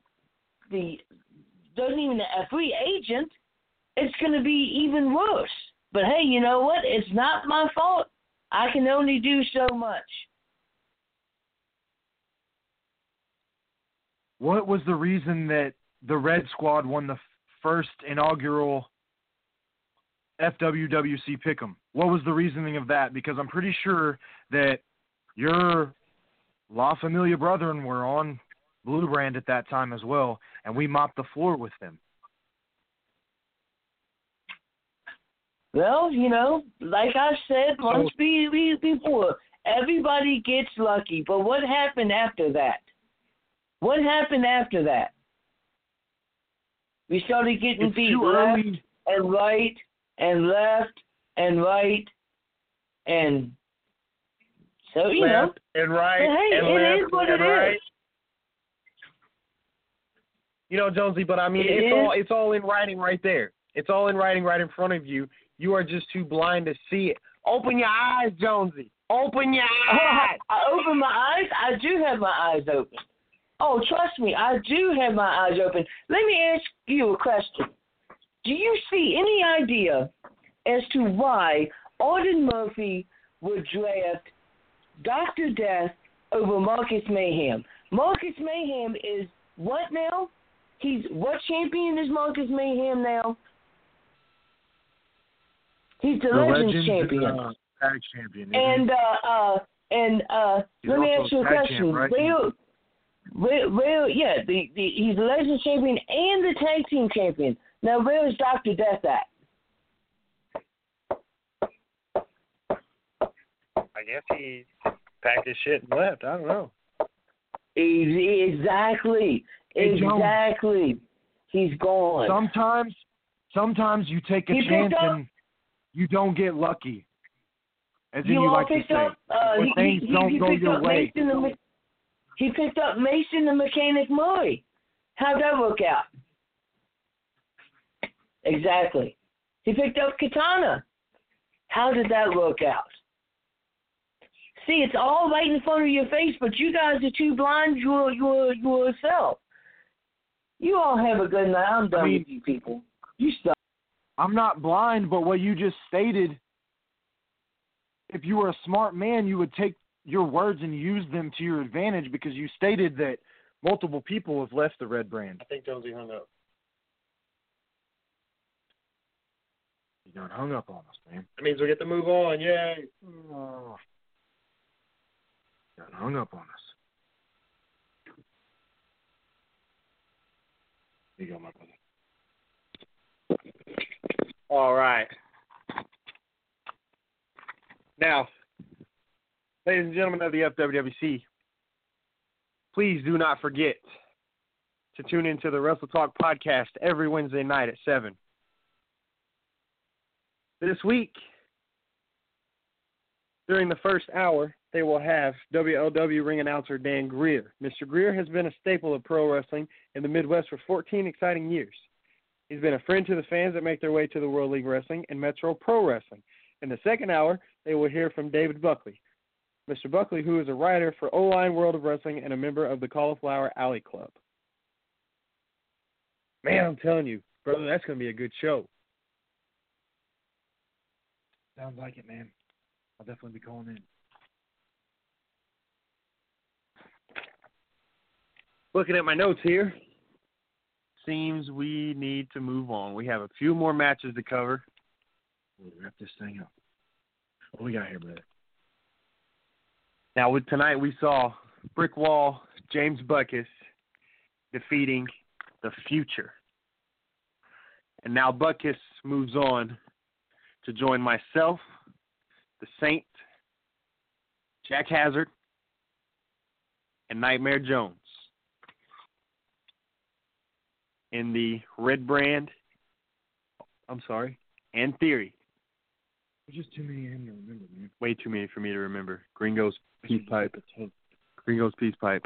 free agent, it's going to be even worse. But hey, you know what? It's not my fault. I can only do so much. What was the reason that the Red Squad won the first inaugural FWWC Pick'em? What was the reasoning of that? Because I'm pretty sure that your La Familia brethren were on Blue Brand at that time as well, and we mopped the floor with them. Well, like I said once before, everybody gets lucky. But what happened after that? What happened after that? We started getting beat left and right and left and right, and so left and right hey, and it left is what and it right. is. Jonesy, but I mean, it's all in writing right there. It's all in writing right in front of you. You are just too blind to see it. Open your eyes, Jonesy. Open your eyes. I open my eyes. I do have my eyes open. Oh, trust me, I do have my eyes open. Let me ask you a question. Do you see any idea as to why Arden Murphy would draft Dr. Death over Marcus Mayhem? Marcus Mayhem is what now? What champion is Marcus Mayhem now? He's the Legends champion. Tag champion. And let me ask you a question. Right? He's the Legends champion and the tag team champion. Now, where is Dr. Death at? I guess he packed his shit and left. I don't know. Exactly. He's gone. Sometimes you take a chance and you don't get lucky. As in you like to say. When things don't go your way. He picked up Mason the Mechanic Murray. How'd that work out? Exactly. He picked up Katana. How did that work out? See, it's all right in front of your face, but you guys are too blind yourself. You all have a good night. I'm done with you people. You stop. I'm not blind, but what you just stated, if you were a smart man, you would take your words and use them to your advantage, because you stated that multiple people have left the Red Brand. I think Jonesy hung up. You done hung up on us, man. That means we get to move on. Yay. Oh. You done hung up on us. Here you go, my brother. All right. Now, ladies and gentlemen of the FWWC, please do not forget to tune into the Wrestle Talk podcast every Wednesday night at 7. This week, during the first hour, they will have WLW ring announcer Dan Greer. Mr. Greer has been a staple of pro wrestling in the Midwest for 14 exciting years. He's been a friend to the fans that make their way to the World League Wrestling and Metro Pro Wrestling. In the second hour, they will hear from David Buckley. Mr. Buckley, who is a writer for O-Line World of Wrestling and a member of the Cauliflower Alley Club. Man, I'm telling you, brother, that's going to be a good show. Sounds like it, man. I'll definitely be calling in. Looking at my notes here, seems we need to move on. We have a few more matches to cover. We'll wrap this thing up. What we got here, brother? Now, tonight we saw Brick Wall, James Buckus defeating the Future. And now Buckus moves on to join myself, the Saint, Jack Hazard, and Nightmare Jones in the Red Brand, and Theory. There's just too many of them to remember, man. Way too many for me to remember. Gringo's Peace Pipe. Gringo's Peace Pipe.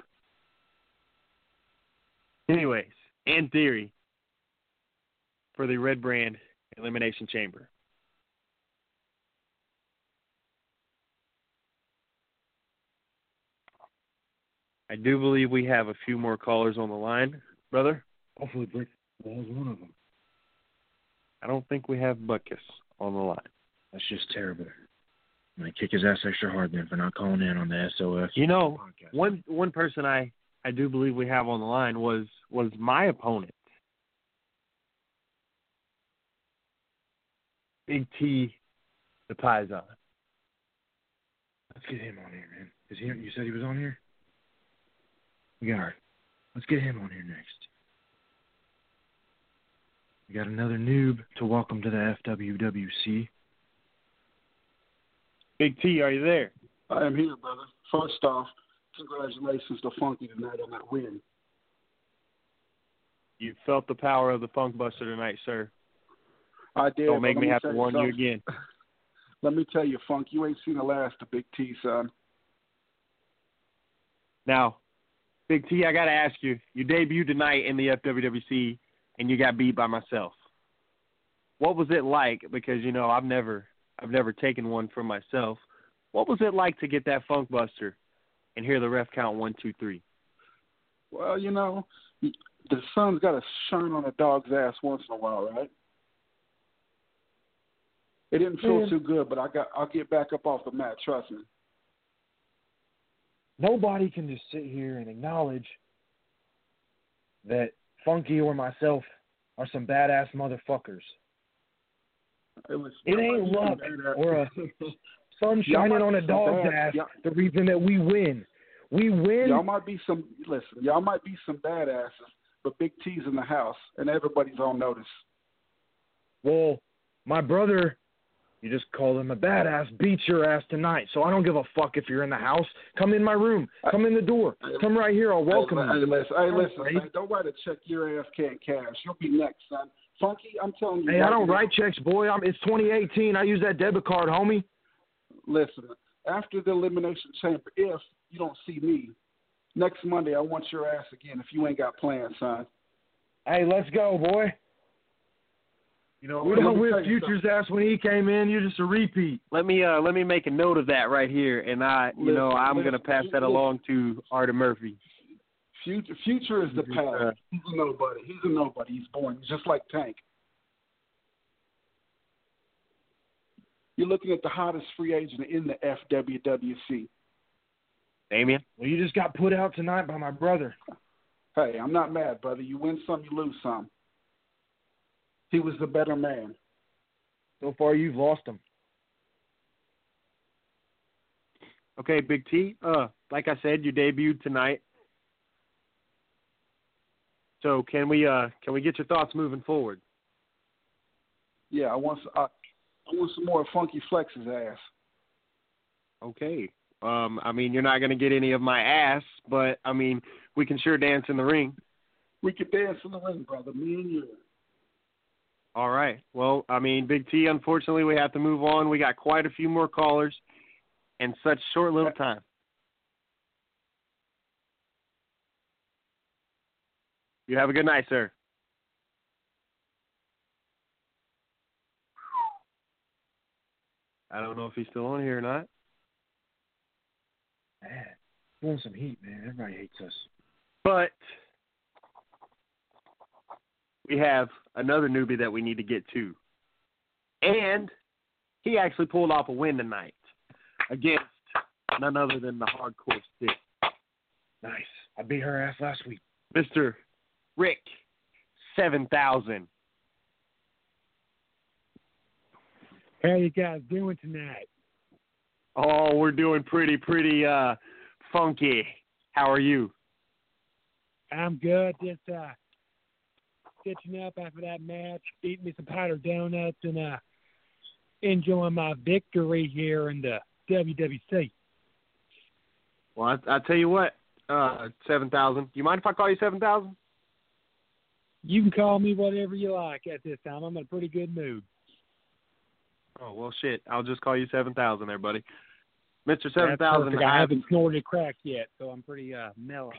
Anyways, and Theory for the Red Brand Elimination Chamber. I do believe we have a few more callers on the line, brother. Hopefully Brick Wall's one of them. I don't think we have Buckus on the line. That's just terrible. I'm going to kick his ass extra hard then for not calling in on the SOF. You know, podcast. one person I do believe we have on the line was my opponent. Big T, the Paisan. Let's get him on here, man. You said he was on here? We got it. Let's get him on here next. We got another noob to welcome to the FWWC. Big T, are you there? I am here, brother. First off, congratulations to Funky tonight on that win. You felt the power of the Funk Buster tonight, sir. I did. Don't make me have to warn you again. Let me tell you, Funk, you ain't seen the last of Big T, son. Now, Big T, I got to ask you, you debuted tonight in the FWWC, and you got beat by myself. What was it like? Because, you know, I've never taken one for myself. What was it like to get that Funk Buster and hear the ref count 1, 2, 3? Well, you know, the sun's got to shine on a dog's ass once in a while, right? It didn't feel too good, but I'll get back up off the mat, trust me. Nobody can just sit here and acknowledge that Funky or myself are some badass motherfuckers. It ain't luck or a sun shining on a dog's ass the reason that we win. We win. Y'all might be some badasses, but Big T's in the house, and everybody's on notice. Well, my brother, you just called him a badass, beat your ass tonight. So I don't give a fuck if you're in the house. Come in my room. Come in the door. Come right here. I'll welcome you. Listen, don't write a check your ass can't cash. You'll be next, son. Funky, I'm telling you. Hey, I don't write checks, boy. It's 2018. I use that debit card, homie. Listen, after the Elimination Chamber, if you don't see me, next Monday I want your ass again if you ain't got plans, son. Hey, let's go, boy. You know, we don't whip Future's ass when he came in. You're just a repeat. Let me make a note of that right here, and I'm going to pass that along to Artie Murphy. Future is the past. He's a nobody. He's boring. He's just like Tank. You're looking at the hottest free agent in the FWWC. Damien? Well, you just got put out tonight by my brother. Hey, I'm not mad, brother. You win some, you lose some. He was the better man. So far, you've lost him. Okay, Big T. Like I said, you debuted tonight. So can we get your thoughts moving forward? Yeah, I want some more Funky Flex's ass. Okay. I mean, you're not going to get any of my ass, but, I mean, we can sure dance in the ring. We can dance in the ring, brother, me and you. All right. Well, I mean, Big T, unfortunately, we have to move on. We got quite a few more callers in such short little time. You have a good night, sir. I don't know if he's still on here or not. Man, feeling some heat, man. Everybody hates us. But we have another newbie that we need to get to. And he actually pulled off a win tonight against none other than the Hardcore Sis. Nice. I beat her ass last week. Mr. Rick 7000. How you guys doing tonight? Oh, we're doing pretty funky. How are you? I'm good. Just stitching up after that match, eating me some powdered donuts, and enjoying my victory here in the WWC. Well, I tell you what, 7000. You mind if I call you 7000? You can call me whatever you like at this time. I'm in a pretty good mood. Oh, well, shit. I'll just call you 7000 there, buddy. Mr. 7000. I haven't snorted crack yet, so I'm pretty mellow.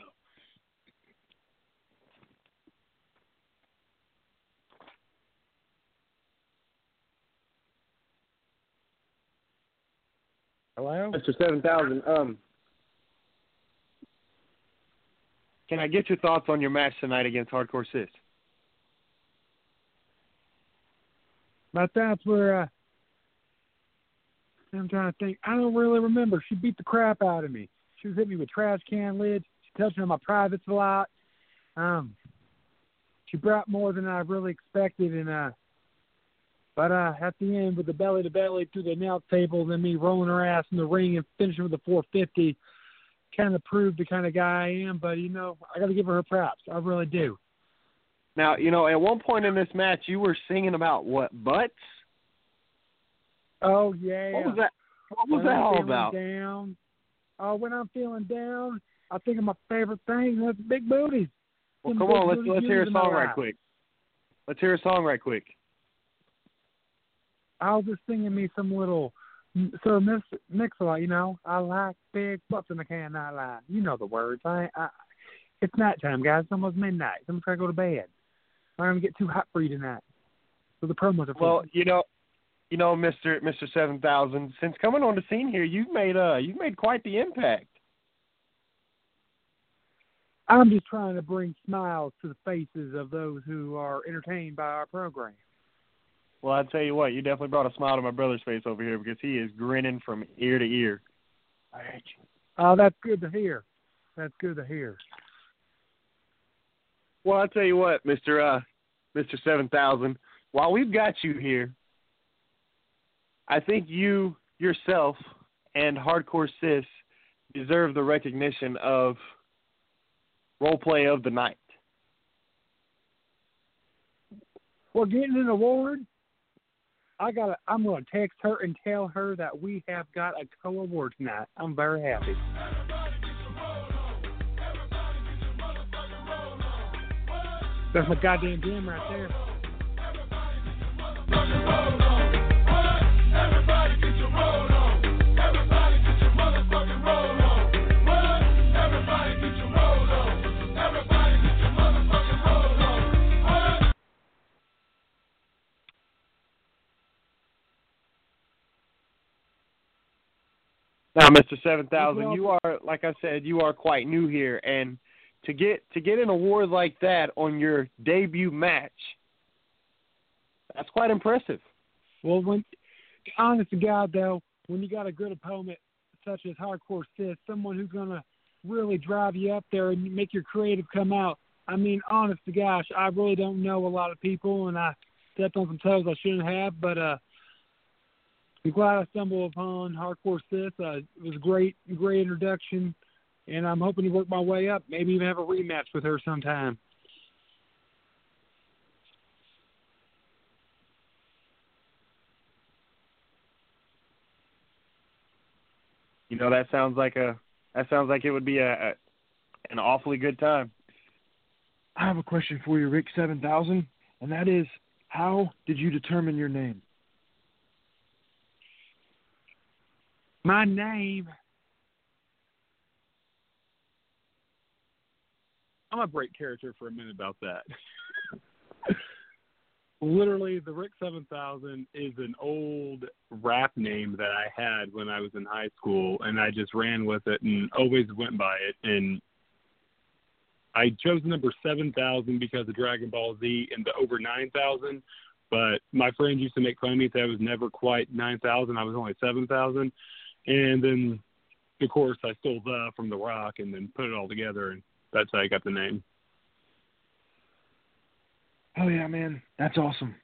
Hello? Mr. 7000, can I get your thoughts on your match tonight against Hardcore Sis? My thoughts were, I'm trying to think. I don't really remember. She beat the crap out of me. She was hitting me with trash can lids. She touched on my privates a lot. She brought more than I really expected, but at the end, with the belly-to-belly through the announce table, then me rolling her ass in the ring and finishing with the 450, kind of proved the kind of guy I am. But, I got to give her props. I really do. Now, at one point in this match, you were singing about what, butts? Oh, yeah. What was that? What was that all about? Down, when I'm feeling down, I think of my favorite thing, and that's big booties. Well, come on, let's hear a song right quick. Let's hear a song right quick. I was just singing me some little Sir Mix-a-Lot, I like big butts and I cannot lie. You know the words. It's nighttime, guys. It's almost midnight. I'm trying to go to bed. I'm going to get too hot for you tonight. So the promos are well, Mr. 7000, since coming on the scene here, you've made quite the impact. I'm just trying to bring smiles to the faces of those who are entertained by our program. Well, I tell you what, you definitely brought a smile to my brother's face over here because he is grinning from ear to ear. I hate you. Oh, that's good to hear. That's good to hear. Well, I tell you what, Mr. 7000, while we've got you here, I think you yourself and Hardcore Sis deserve the recognition of role play of the night. Well, getting an award, I'm going to text her and tell her that we have got a co-award tonight. I'm very happy. That's my goddamn gym right there. Everybody get your roll on. Everybody get your motherfucking roll on. What? Everybody get your roll on. Everybody get your motherfucking roll on. What? Now, Mr. 7000, you are, like I said, you are quite new here, and to get an award like that on your debut match, that's quite impressive. Well, honest to God, though, when you got a good opponent such as Hardcore Sis, someone who's going to really drive you up there and make your creative come out, I mean, honest to gosh, I really don't know a lot of people, and I stepped on some toes I shouldn't have, but I'm glad I stumbled upon Hardcore Sis. It was a great introduction, and I'm hoping to work my way up, maybe even have a rematch with her sometime. You know, that sounds like it would be an awfully good time. I have a question for you, Rick 7000, and that is, how did you determine your name? My name. I'm going to break character for a minute about that. Literally, the Rick 7000 is an old rap name that I had when I was in high school, and I just ran with it and always went by it. And I chose the number 7,000 because of Dragon Ball Z and the over 9,000. But my friends used to make fun of me that I was never quite 9,000. I was only 7,000. And then, of course, I stole the from The Rock and then put it all together, and that's how I got the name. Oh, yeah, man. That's awesome.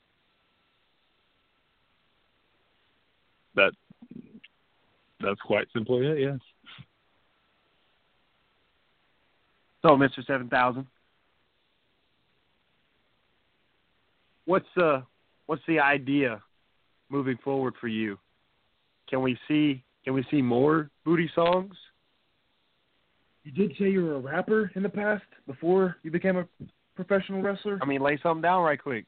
That's quite simply it, yes. So, Mr. 7000, what's the idea moving forward for you? Can we see more booty songs? You did say you were a rapper in the past before you became a professional wrestler? I mean, lay something down right quick.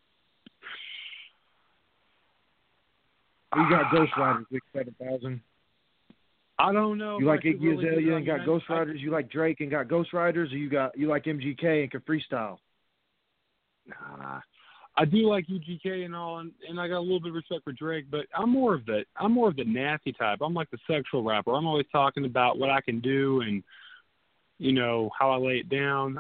You got Ghost Riders, Rick 7000. I don't know. You like Iggy Azalea and got Ghost Riders? You like Drake and got Ghost Riders? Or you like MGK and can freestyle? Nah, I do like UGK and all, and I got a little bit of respect for Drake, but I'm more of the nasty type. I'm like the sexual rapper. I'm always talking about what I can do and, you know, how I lay it down.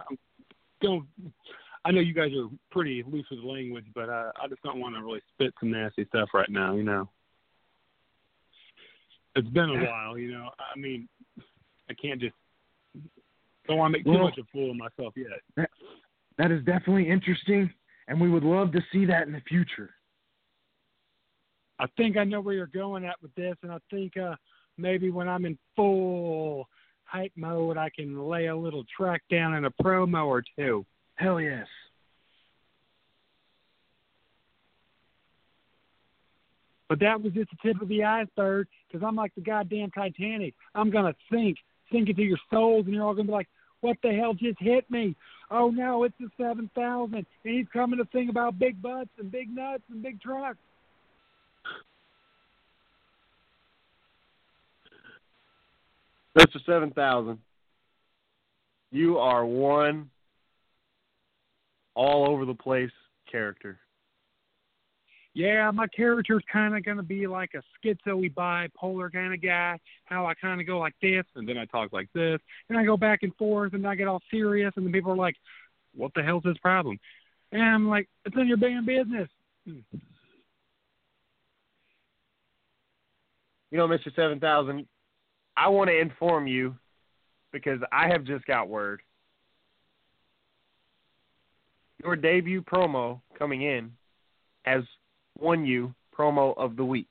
I know you guys are pretty loose with language, but I just don't want to really spit some nasty stuff right now, you know. It's been a while, you know. I mean, I can't just don't want to make too much of a fool of myself yet. That is definitely interesting, and we would love to see that in the future. I think I know where you're going at with this, and I think maybe when I'm in full hype mode, I can lay a little track down in a promo or two. Hell yes. But that was just the tip of the iceberg, because I'm like the goddamn Titanic. I'm going to sink into your souls, and you're all going to be like, what the hell just hit me? Oh, no, it's the 7,000, and he's coming to sing about big butts and big nuts and big trucks. Mr. 7000, you are one all over the place character. Yeah, my character's kind of going to be like a schizo-y bipolar kind of guy, how I kind of go like this, and then I talk like this, and I go back and forth, and I get all serious, and then people are like, what the hell's his problem? And I'm like, it's none of your damn business. You know, Mr. 7000, I want to inform you, because I have just got word. Your debut promo coming in has won you promo of the week.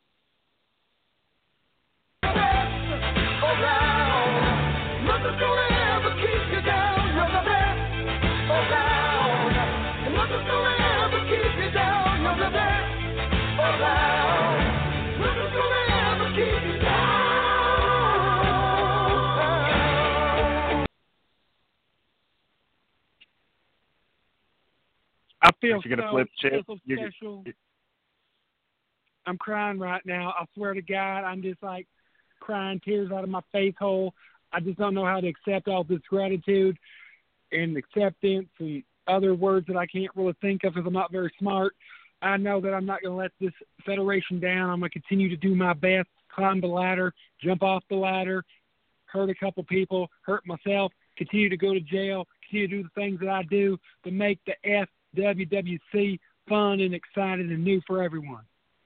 I feel you're gonna flip shit. So special. I'm crying right now. I swear to God, I'm just like crying tears out of my face hole. I just don't know how to accept all this gratitude and acceptance and other words that I can't really think of because I'm not very smart. I know that I'm not going to let this federation down. I'm going to continue to do my best, climb the ladder, jump off the ladder, hurt a couple people, hurt myself, continue to go to jail, continue to do the things that I do to make the FWWC fun and exciting and new for everyone.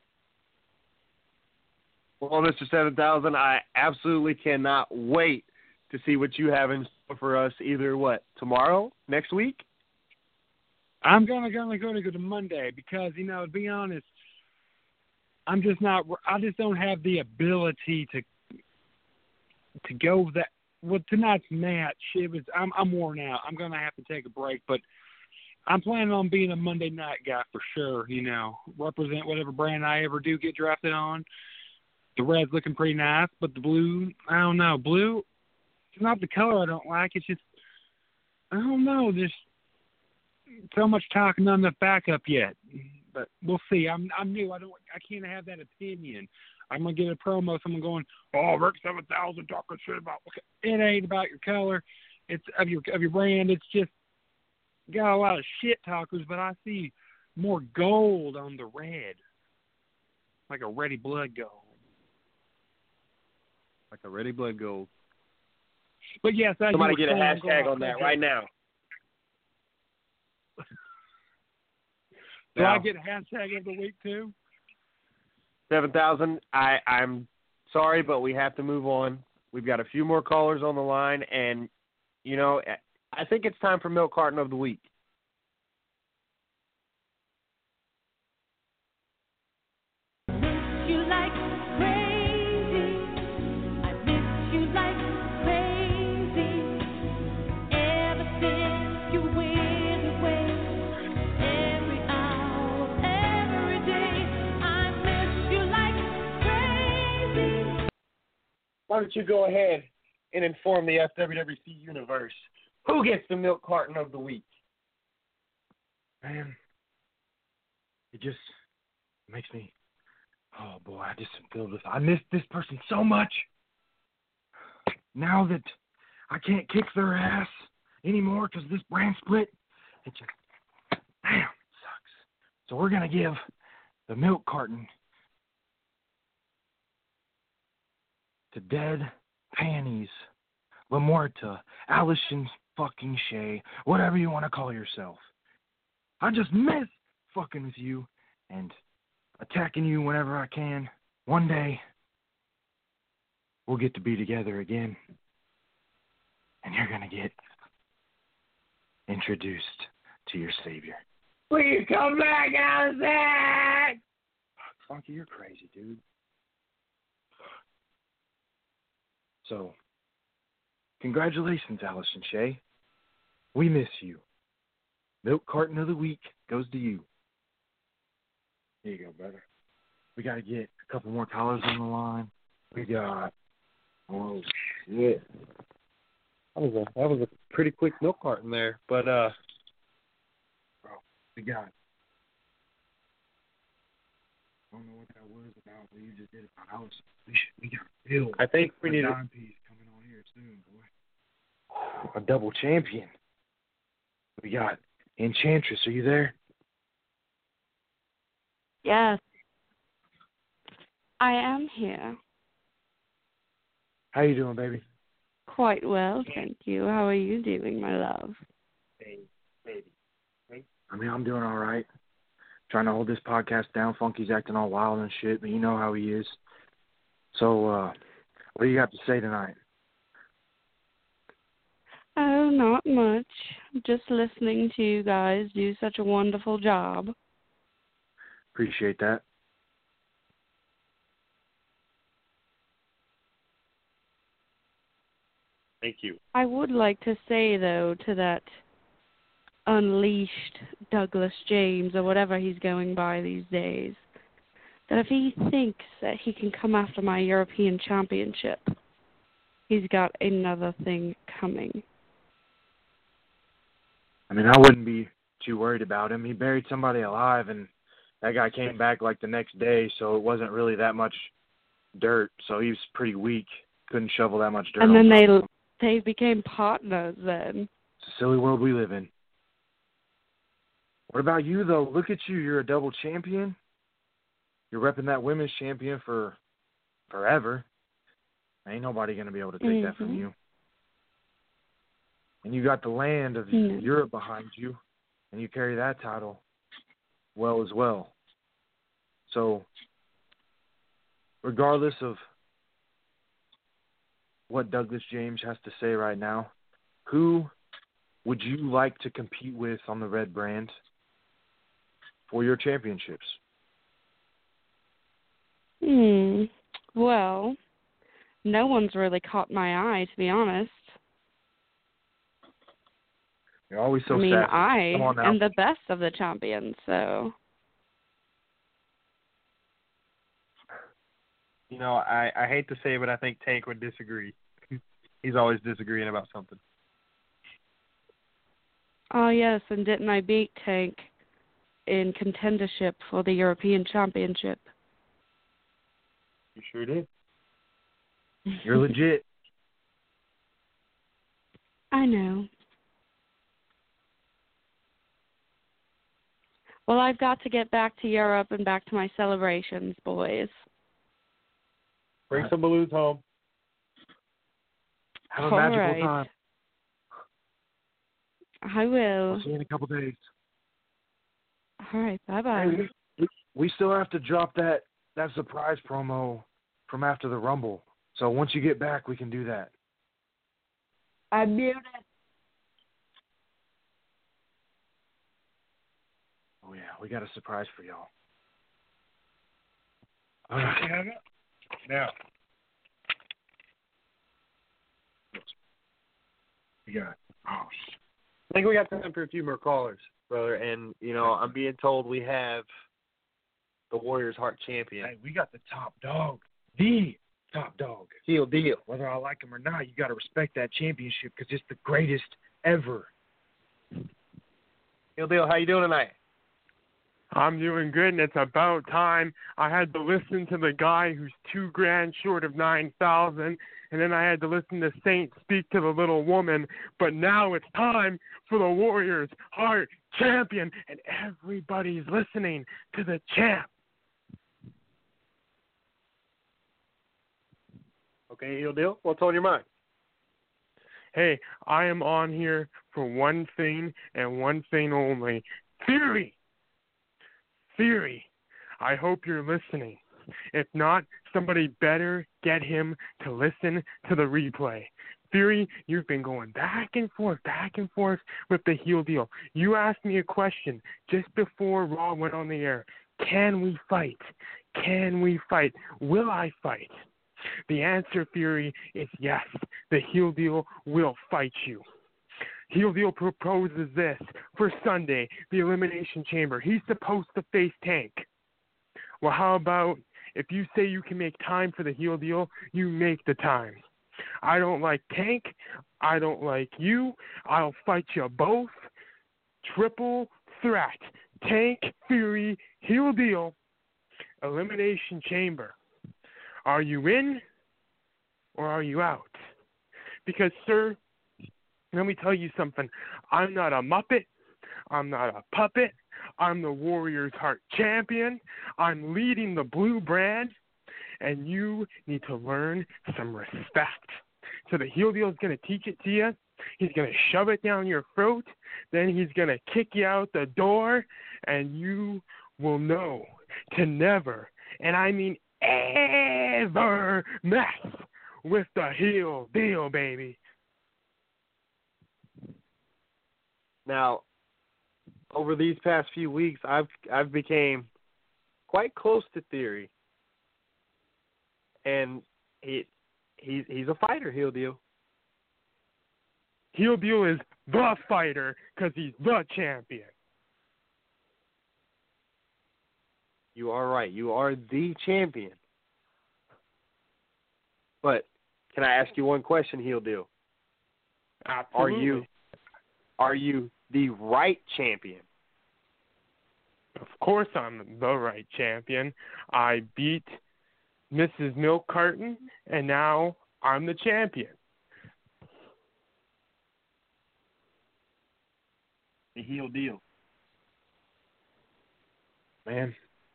Well, Mr. 7000, I absolutely cannot wait to see what you have in store for us either, tomorrow, next week? I'm gonna go to Monday because, you know, to be honest, I just don't have the ability to go that. Well, tonight's match, I'm worn out. I'm gonna have to take a break, but I'm planning on being a Monday night guy for sure. You know, represent whatever brand I ever do get drafted on. The red's looking pretty nice, but the blue, I don't know. Blue, it's not the color I don't like. It's just, I don't know. There's so much talk and not enough backup yet. But we'll see. I'm new. I can't have that opinion. I'm gonna get a promo. Someone going, "Oh, Rick 7000 talking shit about." Okay. It ain't about your color. It's of your brand. It's just got a lot of shit talkers, but I see more gold on the red, like a ready blood gold. Like a ready blood gold. But yes, somebody get a hashtag on that right now. Do I get a hashtag of the week too? 7,000. I'm sorry, but we have to move on. We've got a few more callers on the line, and you know, I think it's time for Milk Carton of the Week. Why don't you go ahead and inform the FWWC universe who gets the Milk Carton of the Week? Man, it just makes me, oh boy, I just feel this. I miss this person so much. Now that I can't kick their ass anymore because this brand split, it just, damn, sucks. So we're going to give the Milk Carton to Dead Panties, Lamorta, Allison fucking Shea, whatever you want to call yourself. I just miss fucking with you and attacking you whenever I can. One day, we'll get to be together again. And you're going to get introduced to your savior. Will you come back, Allison? Funky, you're crazy, dude. So, congratulations, Allison Shea. We miss you. Milk Carton of the Week goes to you. Here you go, brother. We got to get a couple more callers on the line. We got, oh, shit. That was a pretty quick Milk Carton there, but, bro, we got, I don't know what that was about, but you just did it about Allison. We got Bill. I think we need a piece coming on here soon, boy. A double champion. We got Enchantress. Are you there? Yes. I am here. How you doing, baby? Quite well, thank you. How are you doing, my love? Hey, baby. I mean, I'm doing all right. Trying to hold this podcast down. Funky's acting all wild and shit, but you know how he is. So, what do you got to say tonight? Oh, not much. Just listening to you guys do such a wonderful job. Appreciate that. Thank you. I would like to say, though, to that unleashed Douglas James, or whatever he's going by these days, that if he thinks that he can come after my European Championship, he's got another thing coming. I mean, I wouldn't be too worried about him. He buried somebody alive, and that guy came back like the next day, so it wasn't really that much dirt. So he was pretty weak. Couldn't shovel that much dirt. And then they became partners then. It's a silly world we live in. What about you, though? Look at you. You're a double champion. You're repping that women's champion for forever. Ain't nobody going to be able to take that from you. And you got the land of Europe behind you, and you carry that title well as well. So, regardless of what Douglas James has to say right now, who would you like to compete with on the red brand for your championships? Well, no one's really caught my eye, to be honest. You're always so sassy. I am the best of the champions, so. You know, I hate to say it, but I think Tank would disagree. He's always disagreeing about something. Oh, yes, and didn't I beat Tank in contendership for the European Championship? You sure did. You're legit. I know. Well, I've got to get back to Europe and back to my celebrations, boys. Bring some balloons home. Have a magical time. I will. I'll see you in a couple days. All right, bye-bye. Hey, we still have to drop that surprise promo from after the Rumble. So once you get back, we can do that. I muted. Oh, yeah, we got a surprise for y'all. All right. Now, we got. I think we got time for a few more callers, brother. And, you know, I'm being told we have the Warriors Heart Champion. Hey, we got the top dog. The top dog. Heel deal. Whether I like him or not, you got to respect that championship because it's the greatest ever. Heel deal, how you doing tonight? I'm doing good, and it's about time. I had to listen to the guy who's $2,000 short of 9,000, and then I had to listen to Saint speak to the little woman. But now it's time for the Warriors Heart Champion, and everybody's listening to the champ. Okay, heel deal. What's on your mind? Hey, I am on here for one thing and one thing only. Theory. I hope you're listening. If not, somebody better get him to listen to the replay. Theory, you've been going back and forth with the heel deal. You asked me a question just before Raw went on the air. Can we fight? Will I fight? The answer, Theory, is yes. The heel deal will fight you. Heel Deal proposes this for Sunday, the Elimination Chamber. He's supposed to face Tank. Well, how about if you say you can make time for the Heel Deal, you make the time. I don't like Tank. I don't like you. I'll fight you both. Triple threat. Tank, Fury, Heel Deal, Elimination Chamber. Are you in or are you out? Because, sir, let me tell you something. I'm not a Muppet. I'm not a puppet. I'm the Warriors Heart Champion. I'm leading the blue brand, and you need to learn some respect. So the heel deal is going to teach it to you. He's going to shove it down your throat. Then he's going to kick you out the door, and you will know to never, and I mean ever, mess with the heel deal, baby. Now, over these past few weeks, I've became quite close to Theory, and he's a fighter. Heel deal. Heel deal is the fighter because he's the champion. You are right. You are the champion. But can I ask you one question, heel deal? Absolutely. Are you the right champion? Of course I'm the right champion. I beat Mrs. Milk Carton, and now I'm the champion. The heel deal. Man.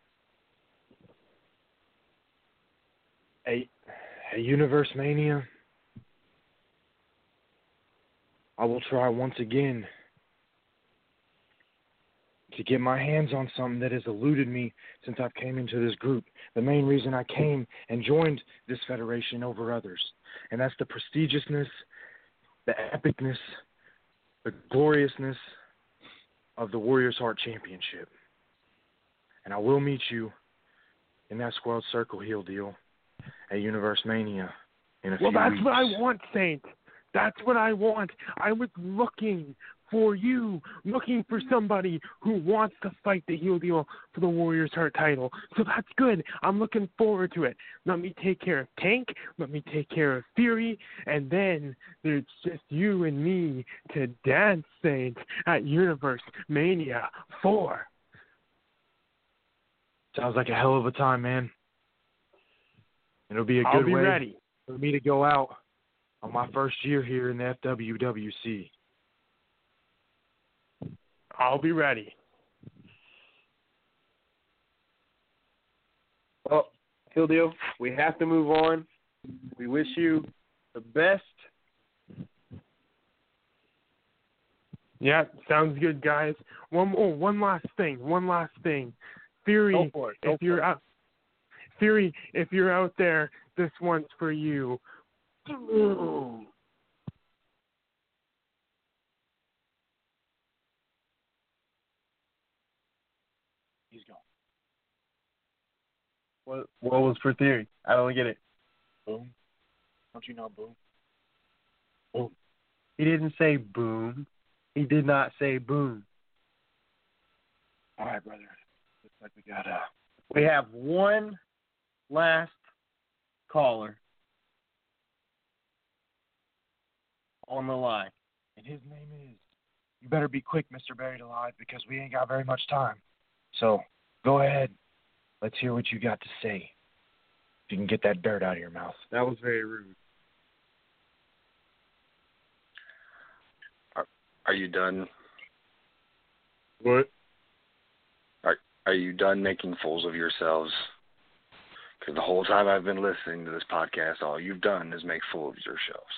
A Universe Mania. I will try once again to get my hands on something that has eluded me since I've came into this group. The main reason I came and joined this federation over others. And that's the prestigiousness, the epicness, the gloriousness of the Warriors Heart Championship. And I will meet you in that squared circle heel deal at Universe Mania in a few weeks. Well, that's what I want, Saint. That's what I want. I was looking for you, looking for somebody who wants to fight the heel deal for the Warriors Heart title. So that's good. I'm looking forward to it. Let me take care of Tank. Let me take care of Fury. And then there's just you and me to dance, Saints, at Universe Mania 4. Sounds like a hell of a time, man. It'll be a good way ready for me to go out on my first year here in the FWWC. I'll be ready. Well, Hildio, we have to move on. We wish you the best. Yeah, sounds good, guys. One last thing. Fury, Go for it. Fury, if you're out there, this one's for you. He's gone. What was for Theory? I don't get it. Boom. Don't you know boom? Boom. He didn't say boom. He did not say boom. All right, brother. Looks like we have one last caller on the line. And his name is... You better be quick, Mr. Buried Alive, because we ain't got very much time. So, go ahead. Let's hear what you got to say. If you can get that dirt out of your mouth. That was very rude. Are you done? What? Are you done making fools of yourselves? Because the whole time I've been listening to this podcast, all you've done is make fools of yourselves.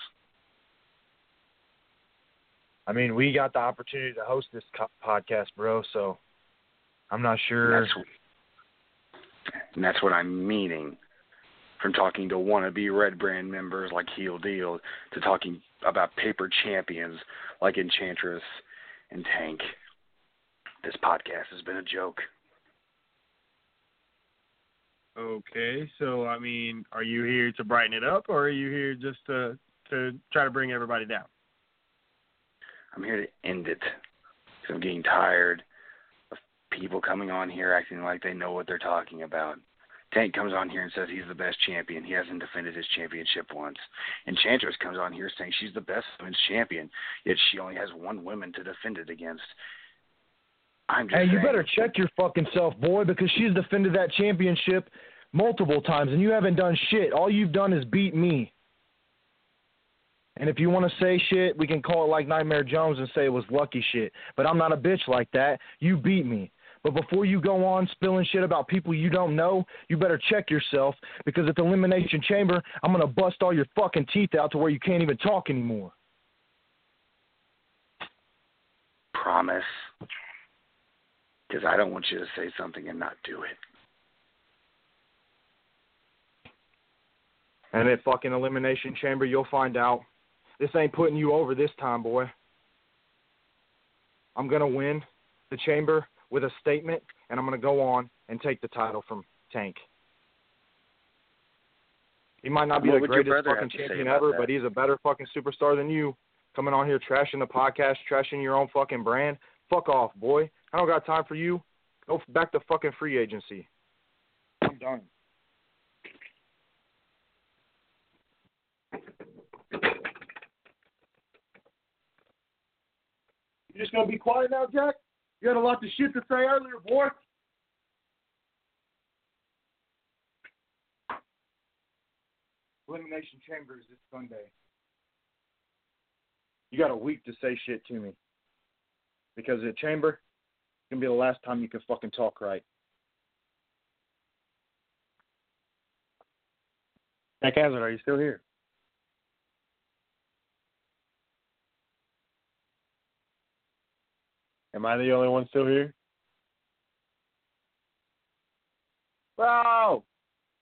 I mean, we got the opportunity to host this podcast, bro, so I'm not sure. And that's what I'm meaning. From talking to wannabe Red Brand members like Heel Deal to talking about paper champions like Enchantress and Tank. This podcast has been a joke. Okay, so, I mean, are you here to brighten it up, or are you here just to try to bring everybody down? I'm here to end it. 'Cause I'm getting tired of people coming on here acting like they know what they're talking about. Tank comes on here and says he's the best champion. He hasn't defended his championship once. Enchantress comes on here saying she's the best women's champion, yet she only has one woman to defend it against. Hey, you better check your fucking self, boy, because she's defended that championship multiple times, and you haven't done shit. All you've done is beat me. And if you want to say shit, we can call it like Nightmare Jones and say it was lucky shit. But I'm not a bitch like that. You beat me. But before you go on spilling shit about people you don't know, you better check yourself, because at the Elimination Chamber, I'm going to bust all your fucking teeth out to where you can't even talk anymore. Promise. Because I don't want you to say something and not do it. And at fucking Elimination Chamber, you'll find out. This ain't putting you over this time, boy. I'm going to win the Chamber with a statement, and I'm going to go on and take the title from Tank. He might not be the greatest fucking champion ever, but he's a better fucking superstar than you. Coming on here trashing the podcast, trashing your own fucking brand. Fuck off, boy. I don't got time for you. Go back to fucking free agency. I'm done. You just gonna be quiet now, Jack? You had a lot of shit to say earlier, boy. Elimination Chamber is this Sunday. You got a week to say shit to me. Because at Chamber, it's going to be the last time you can fucking talk right. Jack Hazard, are you still here? Am I the only one still here? Bro!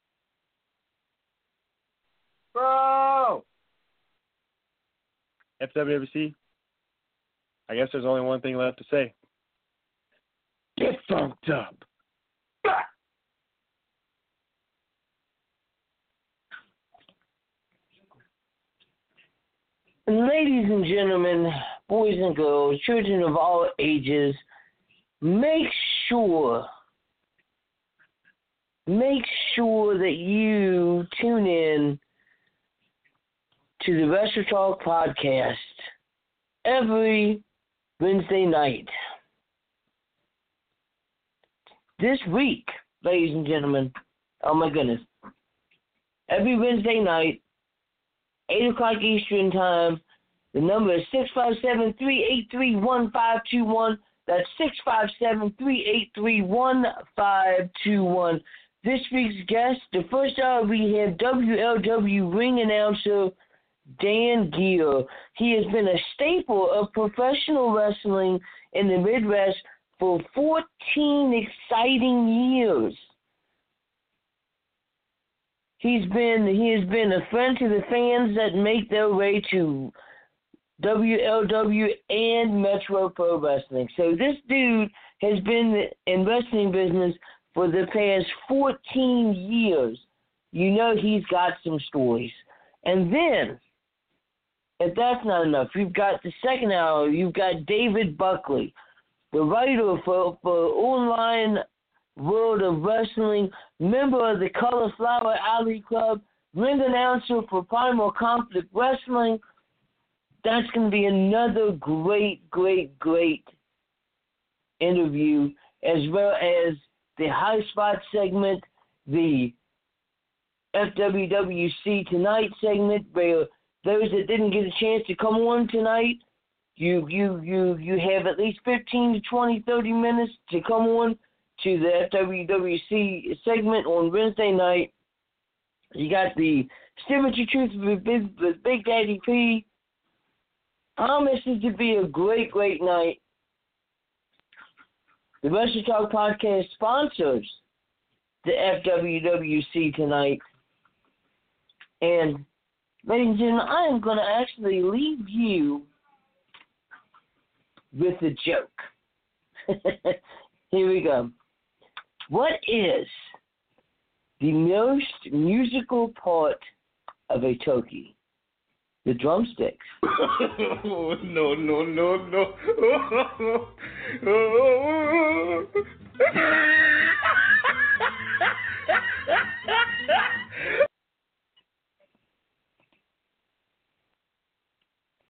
FWWC, I guess there's only one thing left to say. Get funked up. Ladies and gentlemen, boys and girls, children of all ages, make sure that you tune in to the Wrestle Talk podcast every Wednesday night. This week, ladies and gentlemen, oh my goodness, every Wednesday night, 8 o'clock Eastern Time, the number is 657-383-1521. That's 657-383-1521. This week's guest, the first hour, we have WLW ring announcer Dan Geer. He has been a staple of professional wrestling in the Midwest for 14 exciting years. He has been a friend to the fans that make their way to WLW and Metro Pro Wrestling. So this dude has been in wrestling business for the past 14 years. You know he's got some stories. And then, if that's not enough, you've got the second hour, you've got David Buckley, the writer for Online World of Wrestling, member of the Color Flower Alley Club, ring announcer for Primal Conflict Wrestling. That's going to be another great interview, as well as the High Spot segment, the FWWC Tonight segment, where those that didn't get a chance to come on tonight, you have at least 15 to 20, 30 minutes to come on to the FWWC segment on Wednesday night. You got the Signature Truth with Big Daddy P. Promises to be a great night. The Wrestle Talk podcast sponsors the FWWC tonight. And, ladies and gentlemen, I am going to actually leave you with a joke. Here we go. What is the most musical part of a turkey? The drumsticks. Oh, no.